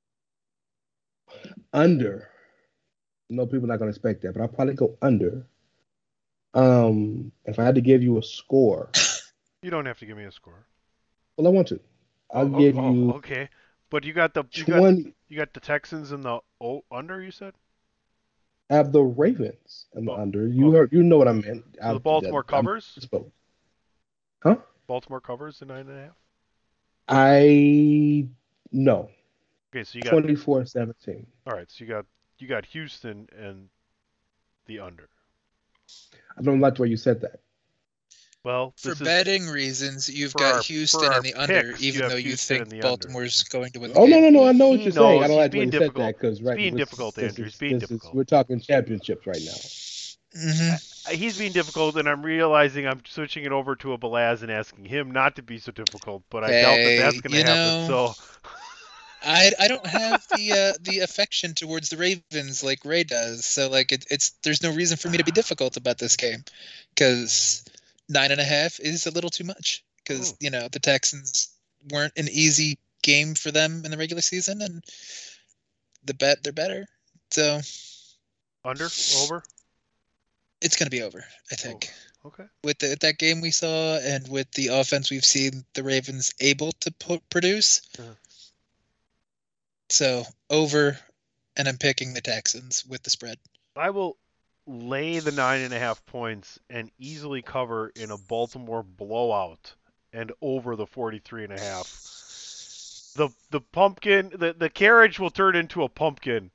under. No, people are not going to expect that, but I'll probably go under. If I had to give you a score. You don't have to give me a score. Well, I want to. I'll give you. Okay. But you got the 20. You got the Texans in the under. You said. I have the Ravens and the under. You know what I meant. So the Baltimore covers. Huh? Baltimore covers the 9.5. No. Okay, so you got 24-17. All right, so you got Houston and the under. I don't like the way you said that. Well, for betting reasons, you've got Houston and the under, even though you think Baltimore's going to win. Oh no! I know what you're saying. I don't like the way you difficult. said that because he's being difficult, Andrew. He's being difficult. We're talking championships right now. Mm-hmm. He's being difficult, and I'm realizing I'm switching it over to a Balaz and asking him not to be so difficult. But I doubt that's going to happen. So. I don't have the affection towards the Ravens like Ray does, so like there's no reason for me to be difficult about this game, because 9.5 is a little too much, because the Texans weren't an easy game for them in the regular season, and they're better. So under, over. It's going to be over, I think. Oh, okay. With that game we saw, and with the offense we've seen the Ravens able to produce. Uh-huh. So over, and I'm picking the Texans with the spread. I will lay the 9.5 points and easily cover in a Baltimore blowout and over the 43.5. The pumpkin, the carriage will turn into a pumpkin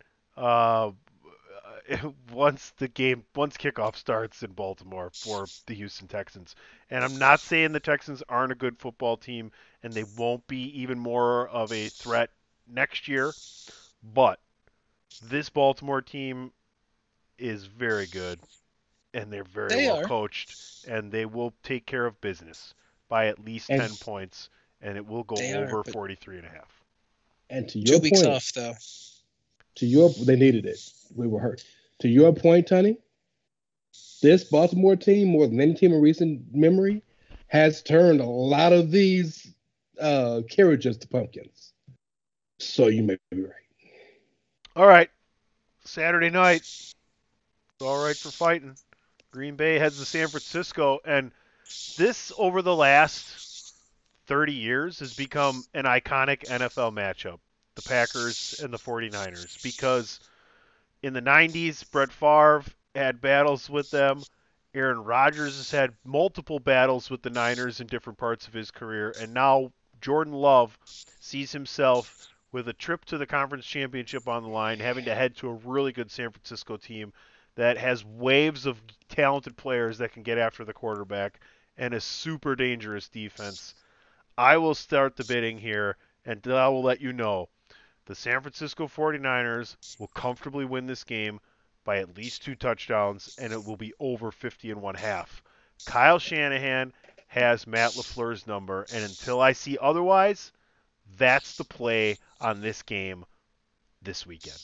once kickoff starts in Baltimore for the Houston Texans. And I'm not saying the Texans aren't a good football team and they won't be even more of a threat next year, but this Baltimore team is very good, and they're very well coached, and they will take care of business by at least 10 points, and it will go over 43.5. And to your 2 weeks off, though. They needed it. We were hurt. To your point, Tony, this Baltimore team, more than any team in recent memory, has turned a lot of these carriages to pumpkins. So you may be right. All right. Saturday night. It's all right for fighting. Green Bay heads to San Francisco. And this, over the last 30 years, has become an iconic NFL matchup. The Packers and the 49ers. Because in the 90s, Brett Favre had battles with them. Aaron Rodgers has had multiple battles with the Niners in different parts of his career. And now Jordan Love sees himself with a trip to the conference championship on the line, having to head to a really good San Francisco team that has waves of talented players that can get after the quarterback and a super dangerous defense. I will start the bidding here, and I will let you know. The San Francisco 49ers will comfortably win this game by at least 2 touchdowns, and it will be over 50.5. Kyle Shanahan has Matt LaFleur's number, and until I see otherwise, that's the play on this game this weekend.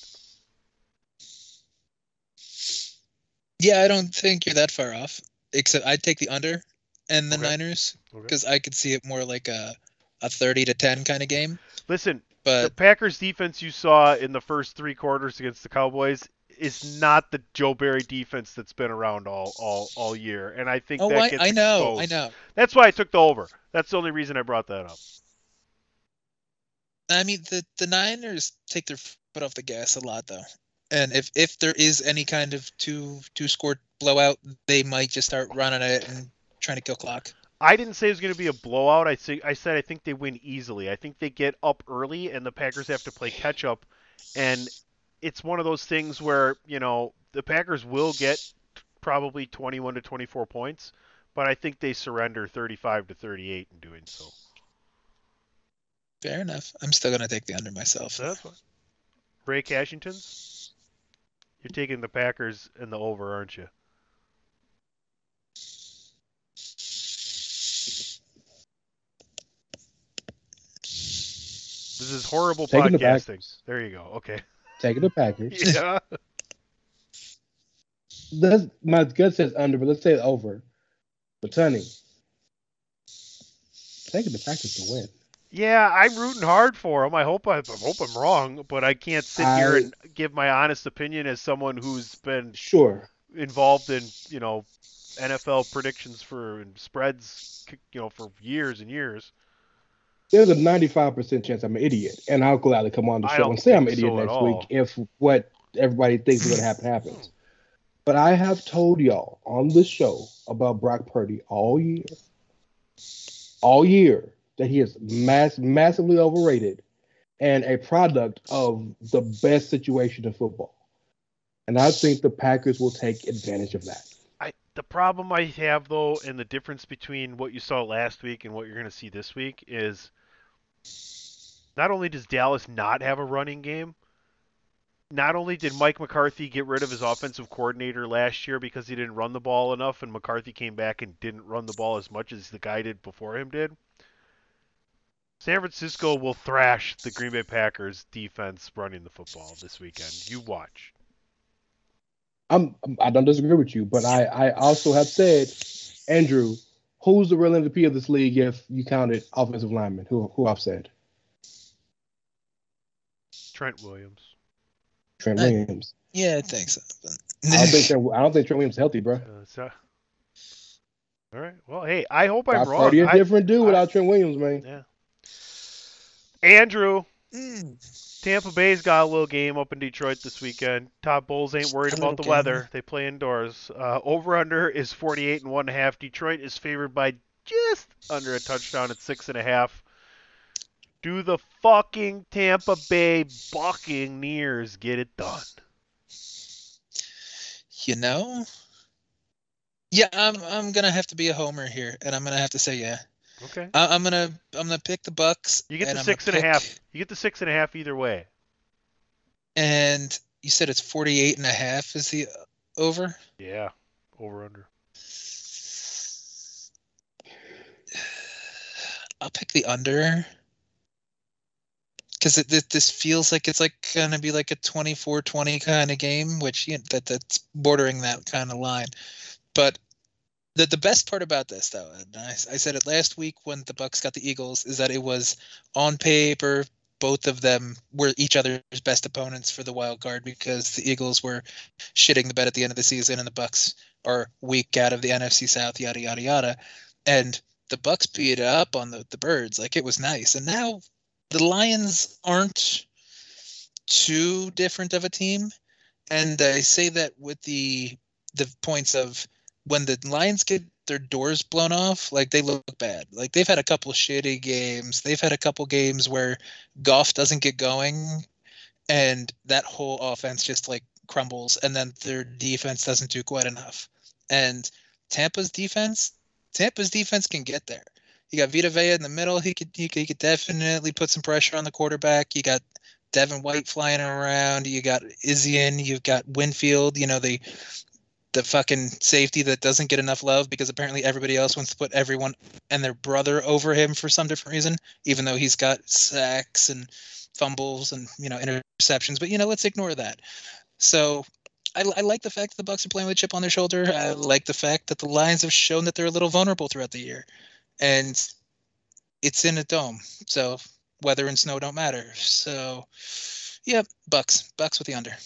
Yeah, I don't think you're that far off. Except I'd take the under and the Niners, because I could see it more like a 30-10 kind of game. Listen, but the Packers defense you saw in the first 3 quarters against the Cowboys is not the Joe Barry defense that's been around all year, and I think that gets exposed. I know. That's why I took the over. That's the only reason I brought that up. I mean, the Niners take their foot off the gas a lot, though. And if there is any kind of two-score blowout, they might just start running it and trying to kill clock. I didn't say it was going to be a blowout. I said I think they win easily. I think they get up early, and the Packers have to play catch-up. And it's one of those things where, the Packers will get probably 21 to 24 points, but I think they surrender 35 to 38 in doing so. Fair enough. I'm still going to take the under myself. That's fine. Ray Cashington? You're taking the Packers and the over, aren't you? This is horrible podcasting. There you go. Okay. Taking the Packers. Yeah. My gut says under, but let's say over. But Tony, taking the Packers to win. Yeah, I'm rooting hard for them. I hope I'm wrong, but I can't sit here and give my honest opinion as someone who's been involved in NFL predictions and spreads for years and years. there's a 95% chance I'm an idiot, and I'll gladly come on the show and say I'm an idiot next week if what everybody thinks is going to happen happens. But I have told y'all on the show about Brock Purdy all year, that he is massively overrated and a product of the best situation in football. And I think the Packers will take advantage of that. The problem I have, though, and the difference between what you saw last week and what you're going to see this week is not only does Dallas not have a running game, not only did Mike McCarthy get rid of his offensive coordinator last year because he didn't run the ball enough, and McCarthy came back and didn't run the ball as much as the guy did before him did, San Francisco will thrash the Green Bay Packers defense running the football this weekend. You watch. I don't disagree with you, but I also have said, Andrew, who's the real MVP of this league if you counted offensive linemen? Who I've said? Trent Williams. Trent Williams. Yeah, I think so. I don't think Trent Williams is healthy, bro. All right. Well, hey, I hope I'm wrong. Party a different dude without Trent Williams, man. Yeah. Andrew, Tampa Bay's got a little game up in Detroit this weekend. Todd Bowles ain't worried about the weather. They play indoors. Over-under is 48.5. Detroit is favored by just under a touchdown at 6.5. Do the fucking Tampa Bay Buccaneers get it done? You know? Yeah, I'm gonna have to be a homer here, and I'm gonna have to say yeah. Okay. I'm gonna pick the Bucks. You get the 6.5. You get the 6.5 either way. And you said it's 48.5 is the over? Yeah, over under. I'll pick the under. Because this feels like it's like gonna be like a 24-20 kind of game, which that's bordering that kind of line. But the best part about this, though, and I said it last week when the Bucks got the Eagles, is that it was on paper both of them were each other's best opponents for the wild card because the Eagles were shitting the bed at the end of the season and the Bucks are weak out of the NFC South, yada yada yada, and the Bucks beat up on the Birds like it was nice, and now the Lions aren't too different of a team, and I say that with the points of when the Lions get their doors blown off, like they look bad. Like they've had a couple shitty games. They've had a couple games where Goff doesn't get going and that whole offense just like crumbles and then their defense doesn't do quite enough. And Tampa's defense can get there. You got Vita Vea in the middle. He could definitely put some pressure on the quarterback. You got Devin White flying around. You got Izien. You've got Winfield. You know, the fucking safety that doesn't get enough love because apparently everybody else wants to put everyone and their brother over him for some different reason, even though he's got sacks and fumbles and, you know, interceptions. But, you know, let's ignore that. So I like the fact that the Bucks are playing with a chip on their shoulder. I like the fact that the Lions have shown that they're a little vulnerable throughout the year. And it's in a dome. So weather and snow don't matter. So, yeah, Bucks with the under.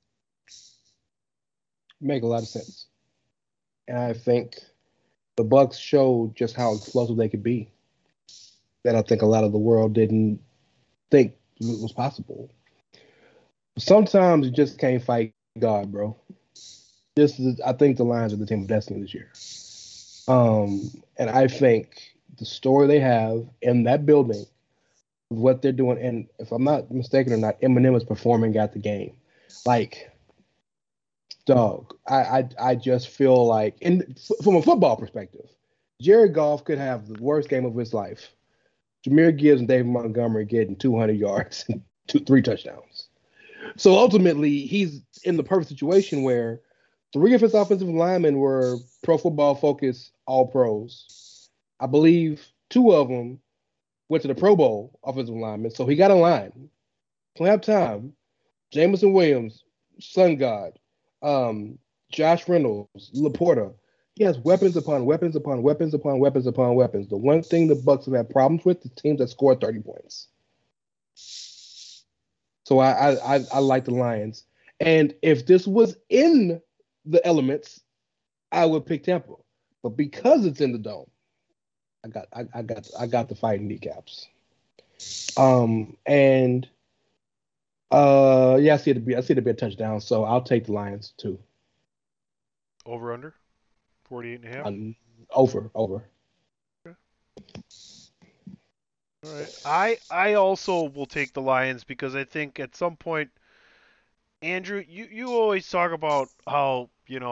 Make a lot of sense. And I think the Bucks showed just how explosive they could be. That I think a lot of the world didn't think was possible. Sometimes you just can't fight God, bro. I think the Lions are the team of destiny this year. And I think the story they have in that building, what they're doing, and if I'm not mistaken or not, Eminem is performing at the game. Like, dog, I just feel like, from a football perspective, Jared Goff could have the worst game of his life. Jahmyr Gibbs and David Montgomery getting 200 yards and 3 touchdowns. So ultimately, he's in the perfect situation where 3 of his offensive linemen were Pro Football Focus All-Pros. I believe 2 of them went to the Pro Bowl offensive linemen. So he got a line. Plenty of time. Jameson Williams, Sun God, Josh Reynolds, Laporta. He has weapons upon weapons upon weapons upon weapons upon weapons. The one thing the Bucks have had problems with is teams that score 30 points. So I like the Lions. And if this was in the elements, I would pick Tampa. But because it's in the dome, I got the fighting kneecaps. And I see it to be a touchdown, so I'll take the Lions too. Over under 48.5. Over. Okay. All right. I also will take the Lions because I think at some point, Andrew, you always talk about how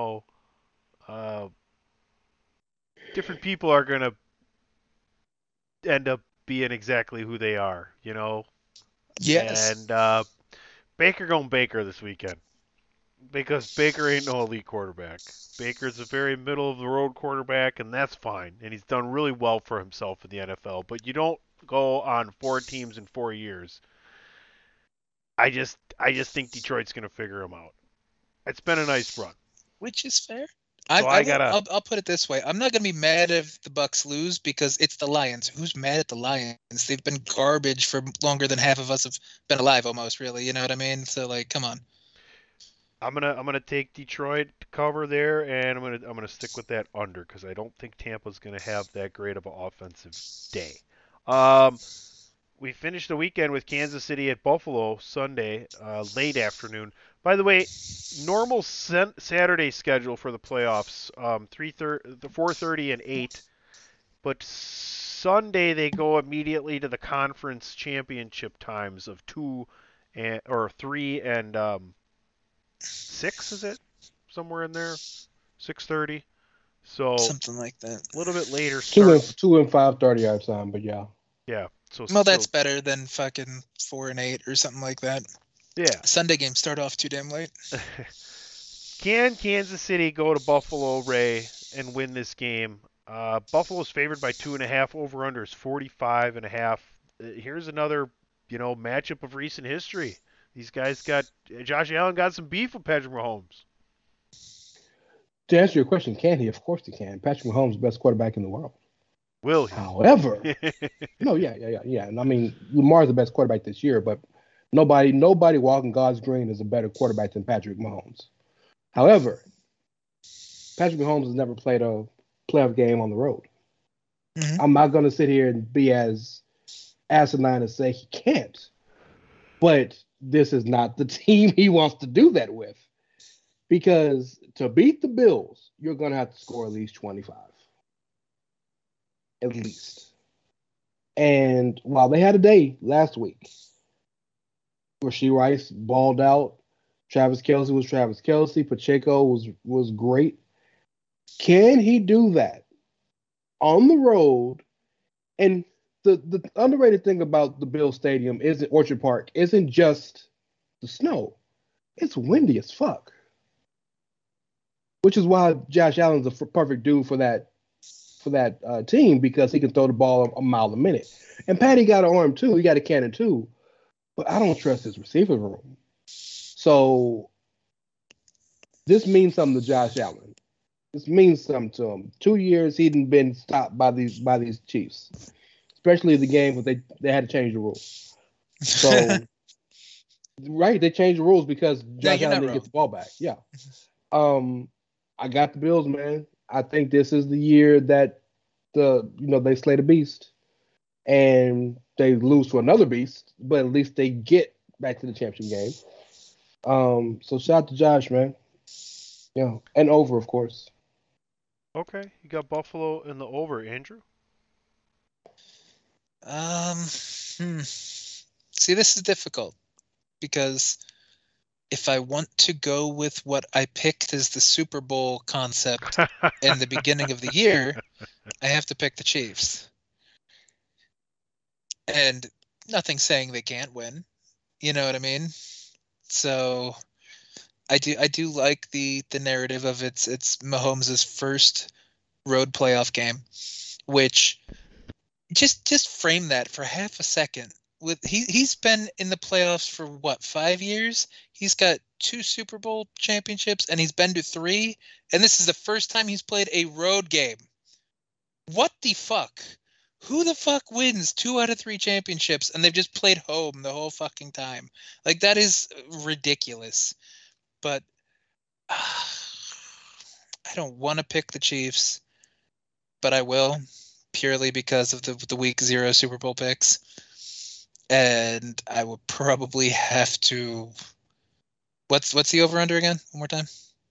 different people are gonna end up being exactly who they are, Yes. And Baker going Baker this weekend because Baker ain't no elite quarterback. Baker's a very middle of the road quarterback, and that's fine. And he's done really well for himself in the NFL. But you don't go on 4 teams in 4 years. I just think Detroit's gonna figure him out. It's been a nice run, which is fair. So I'll put it this way: I'm not gonna be mad if the Bucks lose because it's the Lions. Who's mad at the Lions? They've been garbage for longer than half of us have been alive, almost. Really, you know what I mean? So come on. I'm gonna take Detroit to cover there, and I'm gonna stick with that under because I don't think Tampa's gonna have that great of an offensive day. We finished the weekend with Kansas City at Buffalo Sunday, late afternoon. By the way, normal Saturday schedule for the playoffs, 4:30 and 8, but Sunday they go immediately to the conference championship times of 2 or 3 and 6, is it? Somewhere in there, 6:30. So something like that. A little bit later. 2 and 5:30 our time, but yeah. Yeah. So that's better than fucking 4 and 8 or something like that. Yeah. Sunday games start off too damn late. Can Kansas City go to Buffalo, Ray, and win this game? Buffalo's favored by 2.5. Over under is 45.5. Here's another, matchup of recent history. These guys Josh Allen got some beef with Patrick Mahomes. To answer your question, can he? Of course he can. Patrick Mahomes is the best quarterback in the world. Will he? However, no, yeah. And I mean, Lamar's the best quarterback this year, but nobody walking God's green is a better quarterback than Patrick Mahomes. However, Patrick Mahomes has never played a playoff game on the road. Mm-hmm. I'm not going to sit here and be as asinine and say he can't, but this is not the team he wants to do that with. Because to beat the Bills, you're going to have to score at least 25. At least. And while they had a day last week, Rashee Rice balled out, Travis Kelce was Travis Kelce, Pacheco was great. Can he do that on the road? And the underrated thing about the Bills Stadium Orchard Park isn't just the snow. It's windy as fuck. Which is why Josh Allen's a perfect dude for that team, because he can throw the ball a mile a minute. And Patty got an arm too. He got a cannon too. But I don't trust his receiver room. So this means something to Josh Allen. This means something to him. 2 years he hadn't been stopped by these Chiefs, especially the game when they had to change the rules. So right, they changed the rules because Josh Allen didn't get the ball back. Yeah. I got the Bills, man. I think this is the year that they slay the beast and they lose to another beast, but at least they get back to the championship game. So shout out to Josh, man. Yeah, and over, of course. Okay, you got Buffalo in the over, Andrew. See, this is difficult because if I want to go with what I picked as the Super Bowl concept in the beginning of the year, I have to pick the Chiefs. And nothing's saying they can't win. You know what I mean? So I do like the narrative of it's Mahomes' first road playoff game, which just frame that for half a second. He's been in the playoffs for 5 years? He's got 2 Super Bowl championships and he's been to 3, and this is the first time he's played a road game. What the fuck? Who the fuck wins 2 out of 3 championships and they've just played home the whole fucking time? That is ridiculous. But I don't want to pick the Chiefs, but I will, purely because of the week 0 Super Bowl picks. and I would probably have to. What's the over under again? One more time.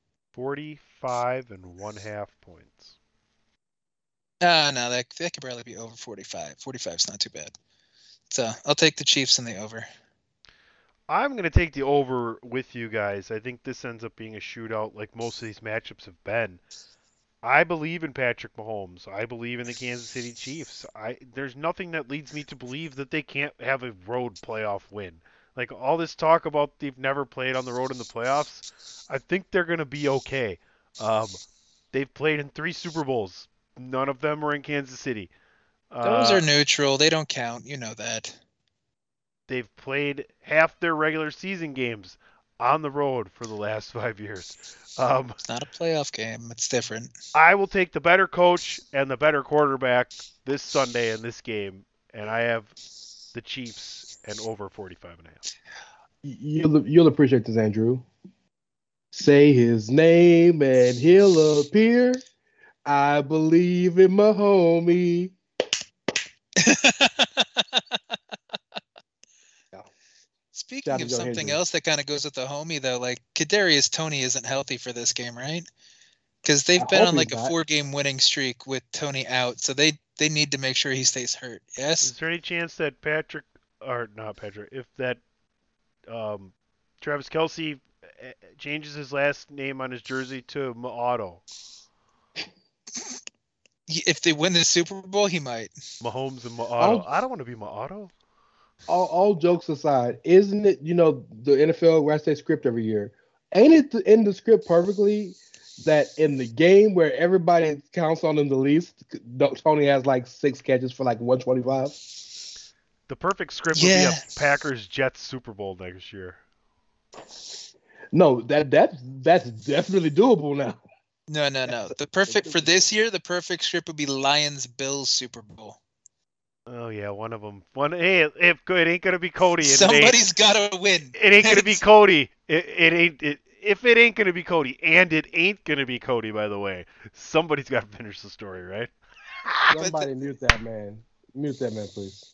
45.5 points. No, that could barely be over 45. 45 is not too bad. So I'll take the Chiefs in the over. I'm going to take the over with you guys. I think this ends up being a shootout like most of these matchups have been. I believe in Patrick Mahomes. I believe in the Kansas City Chiefs. There's nothing that leads me to believe that they can't have a road playoff win. Like all this talk about they've never played on the road in the playoffs, I think they're going to be okay. They've played in 3 Super Bowls. None of them were in Kansas City. Those are neutral. They don't count. You know that. They've played half their regular season games on the road for the last 5 years. It's not a playoff game. It's different. I will take the better coach and the better quarterback this Sunday in this game, and I have the Chiefs and over 45.5. You'll appreciate this, Andrew. Say his name and he'll appear. I believe in my homie. Speaking of something else that kind of goes with the homie, though, like Kadarius Toney isn't healthy for this game, right? Because they've been on like a 4-game winning streak with Toney out, so they need to make sure he stays hurt. Yes. Is there any chance that if that Travis Kelce changes his last name on his jersey to Maotto? If they win the Super Bowl, he might. Mahomes and Maotto. I don't want to be Maotto. All jokes aside, isn't it, the NFL writes their script every year? Ain't it in the script perfectly that in the game where everybody counts on him the least, Toney has like 6 catches for like 125? The perfect script would be a Packers-Jets Super Bowl next year. No, that's definitely doable now. No. For this year, the perfect script would be Lions-Bills Super Bowl. Oh yeah, one of them. It ain't gonna be Cody. Somebody's gotta win. It ain't gonna be Cody. If it ain't gonna be Cody, and it ain't gonna be Cody, by the way, somebody's got to finish the story, right? Somebody mute that man. Mute that man, please.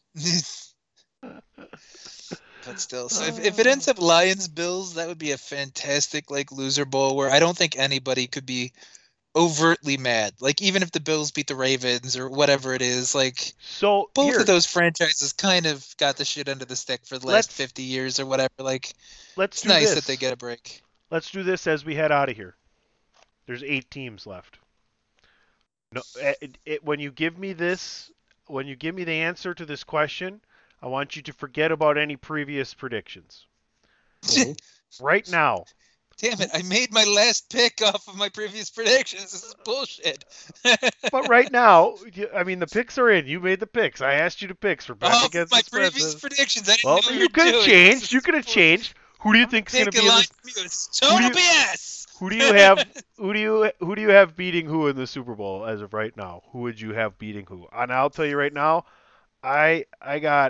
But still, so if it ends up Lions-Bills, that would be a fantastic like loser bowl where I don't think anybody could be overtly mad. Like even if the Bills beat the Ravens or whatever it is, like both of those franchises kind of got the shit under the stick for the last 50 years or whatever. Like it's nice that they get a break. Let's do this as we head out of here. There's 8 teams left. No, when you give me the answer to this question, I want you to forget about any previous predictions. Right now. Damn it, I made my last pick off of my previous predictions. This is bullshit. But right now, I mean, the picks are in. You made the picks. I asked you to picks for back against my the previous predictions. I didn't know you could have changed. You could have changed. Who do you think is going to be in this? Total BS. Who do you have? Who do you have beating who in the Super Bowl as of right now? Who would you have beating who? And I'll tell you right now, I got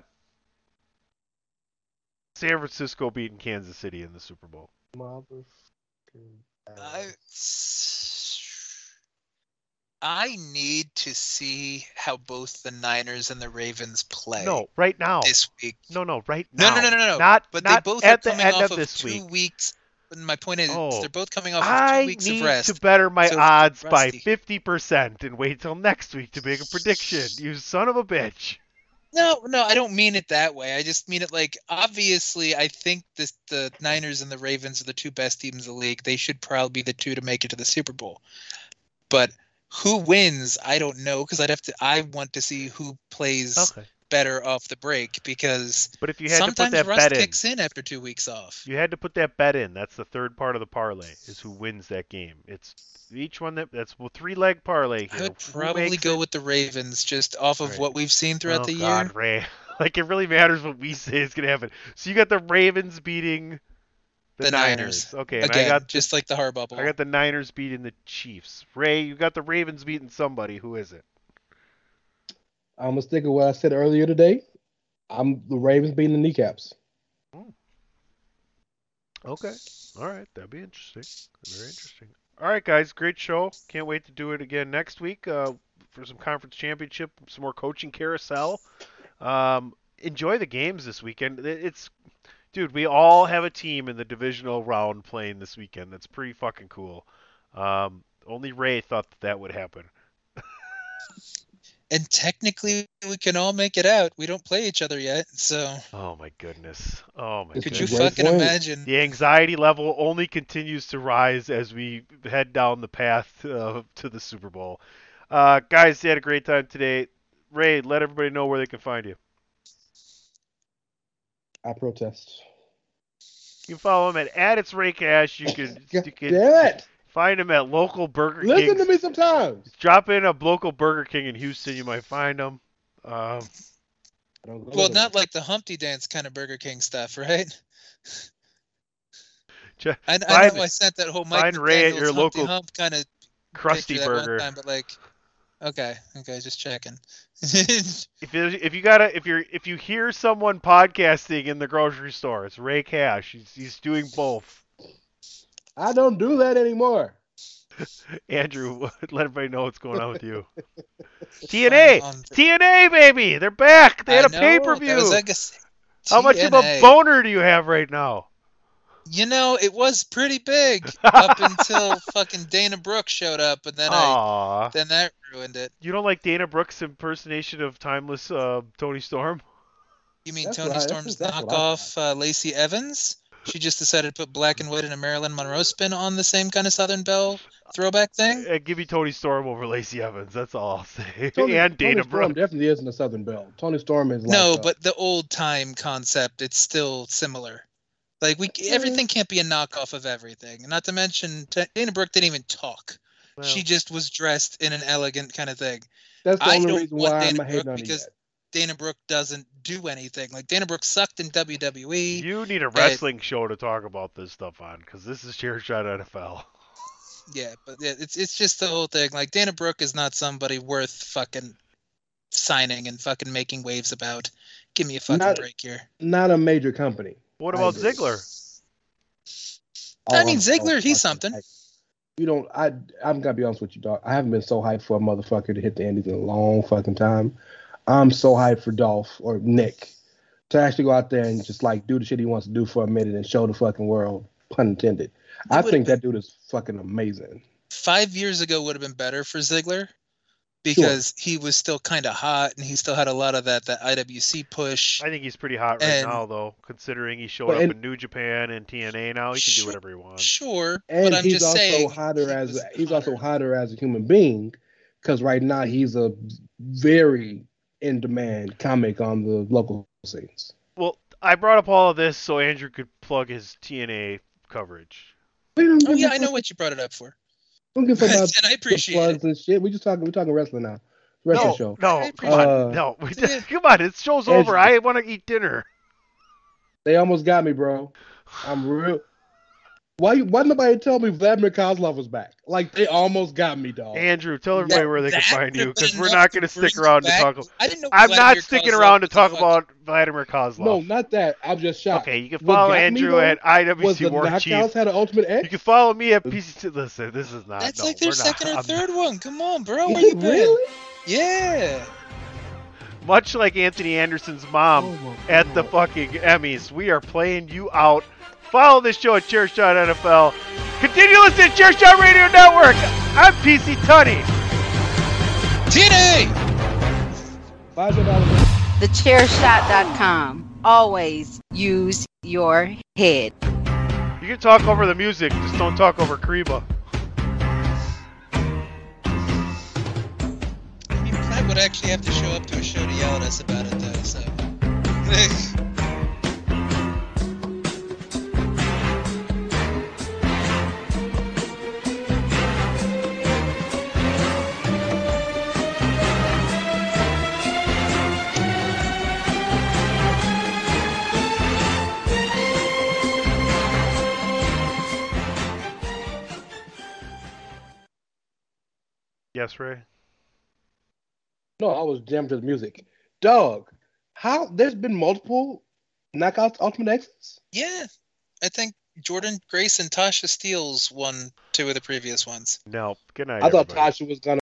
San Francisco beating Kansas City in the Super Bowl. I need to see how both the Niners and the Ravens play. No, right now. This week. No, right now. No. Not they both at are coming the end off of this 2 week. weeks. My point is, they're both coming off of 2 weeks of rest. I need to better my odds by 50% and wait till next week to make a prediction. You son of a bitch. No, I don't mean it that way. I just mean it like, obviously, I think the Niners and the Ravens are the 2 best teams in the league. They should probably be the 2 to make it to the Super Bowl. But who wins, I don't know, because I want to see who plays better off the break, because if you had sometimes to put that rust bet kicks in after 2 weeks off. You had to put that bet in. That's the third part of the parlay, is who wins that game. It's each one that's 3-leg parlay here. I would probably go with the Ravens just off of what we've seen throughout the year. Ray. Like, it really matters what we say is going to happen. So you got the Ravens beating the Niners. Okay, and again, I got just like the Harbaugh Bowl. I got the Niners beating the Chiefs. Ray, you got the Ravens beating somebody. Who is it? I'm going to stick with what I said earlier today. I'm the Ravens beating the Kneecaps. Okay. All right. That'd be interesting. Very interesting. All right, guys. Great show. Can't wait to do it again next week for some conference championship, some more coaching carousel. enjoy the games this weekend. Dude, we all have a team in the divisional round playing this weekend. That's pretty fucking cool. Only Ray thought that would happen. And technically, we can all make it out. We don't play each other yet, so. Oh my goodness. Oh my Could goodness. you fucking imagine? The anxiety level only continues to rise as we head down the path to the Super Bowl. Guys, you had a great time today. Ray, let everybody know where they can find you. I protest. You can follow him at It's Ray Cash. You can damn it. Find him at local Burger King. Listen to me sometimes. Drop in a local Burger King in Houston. You might find him. Well, not like the Humpty Dance kind of Burger King stuff, right? I know I sent that whole Mike find Ray at your Humpty local Hump kind of Krusty Burger. Time, but like, okay, just checking. if you hear someone podcasting in the grocery store, it's Ray Cash. He's doing both. I don't do that anymore. Andrew, let everybody know what's going on with you. TNA, baby, they're back. They had a pay-per-view. How much of a boner do you have right now? You know, it was pretty big up until fucking Dana Brooke showed up, and then then that ruined it. You don't like Dana Brooke's impersonation of timeless Tony Storm? You mean Tony Storm's knockoff Lacey Evans? She just decided to put black and white and a Marilyn Monroe spin on the same kind of Southern Belle throwback thing? Give me Tony Storm over Lacey Evans. That's all I'll say. Tony Dana Storm Brooke definitely isn't a Southern Belle. Tony Storm is like... No, but the old time concept, it's still similar. Like, everything can't be a knockoff of everything. Not to mention, Dana Brooke didn't even talk. Well, she just was dressed in an elegant kind of thing. That's the only reason why I'm hating on because Dana Brooke doesn't do anything. Like, Dana Brooke sucked in WWE. You need a wrestling show to talk about this stuff on, because this is Chairshot NFL. Yeah, but it's just the whole thing. Like, Dana Brooke is not somebody worth fucking signing and fucking making waves about. Give me a fucking break here. Not a major company. What about Ziggler? I mean, Ziggler, he's something. I'm gonna be honest with you, dog. I haven't been so hyped for a motherfucker to hit the Indies in a long fucking time. I'm so hyped for Dolph or Nick to actually go out there and just like do the shit he wants to do for a minute and show the fucking world, pun intended. I think that dude is fucking amazing. 5 years ago would have been better for Ziggler because he was still kind of hot and he still had a lot of that IWC push. I think he's pretty hot right now, though, considering he showed up in New Japan and TNA now. He can do whatever he wants. Sure, and but I'm he's just also saying he's also hotter as a human being because right now he's a very in-demand comic on the local scenes. Well, I brought up all of this so Andrew could plug his TNA coverage. Oh yeah, I know what you brought it up for. Don't give a fuck about and I appreciate plugs and shit. We're talking wrestling now. Wrestling show. No, come on. No, come on. It's show's over. I want to eat dinner. They almost got me, bro. I'm real. Why nobody tell me Vladimir Kozlov was back? Like, they almost got me, dog. Andrew, tell everybody where they can find you, because we're not going to stick around to talk about... I'm not sticking around to talk about Vladimir Kozlov. No, not that. I'm just shocked. Okay, you can follow Andrew at IWC War Chief. Knockouts had an Ultimate X? You can follow me at PCT. Listen, this is not... That's like their second or third one. Come on, bro. Where you been? Really? Yeah. Much like Anthony Anderson's mom at the fucking Emmys, we are playing you out. Follow this show at Chairshot NFL. Continue listening to Chairshot Radio Network. I'm PC Tunney. TNA! TheChairShot.com. Always use your head. You can talk over the music, just don't talk over Kriba. I mean, Platt would actually have to show up to a show to yell at us about it, though, so... Yes, Ray? No, I was jamming to the music. Dog, there's been multiple Knockouts Ultimate X's? Yeah. I think Jordan Grace and Tasha Steelz won 2 of the previous ones. No, good night. I thought Tasha was going to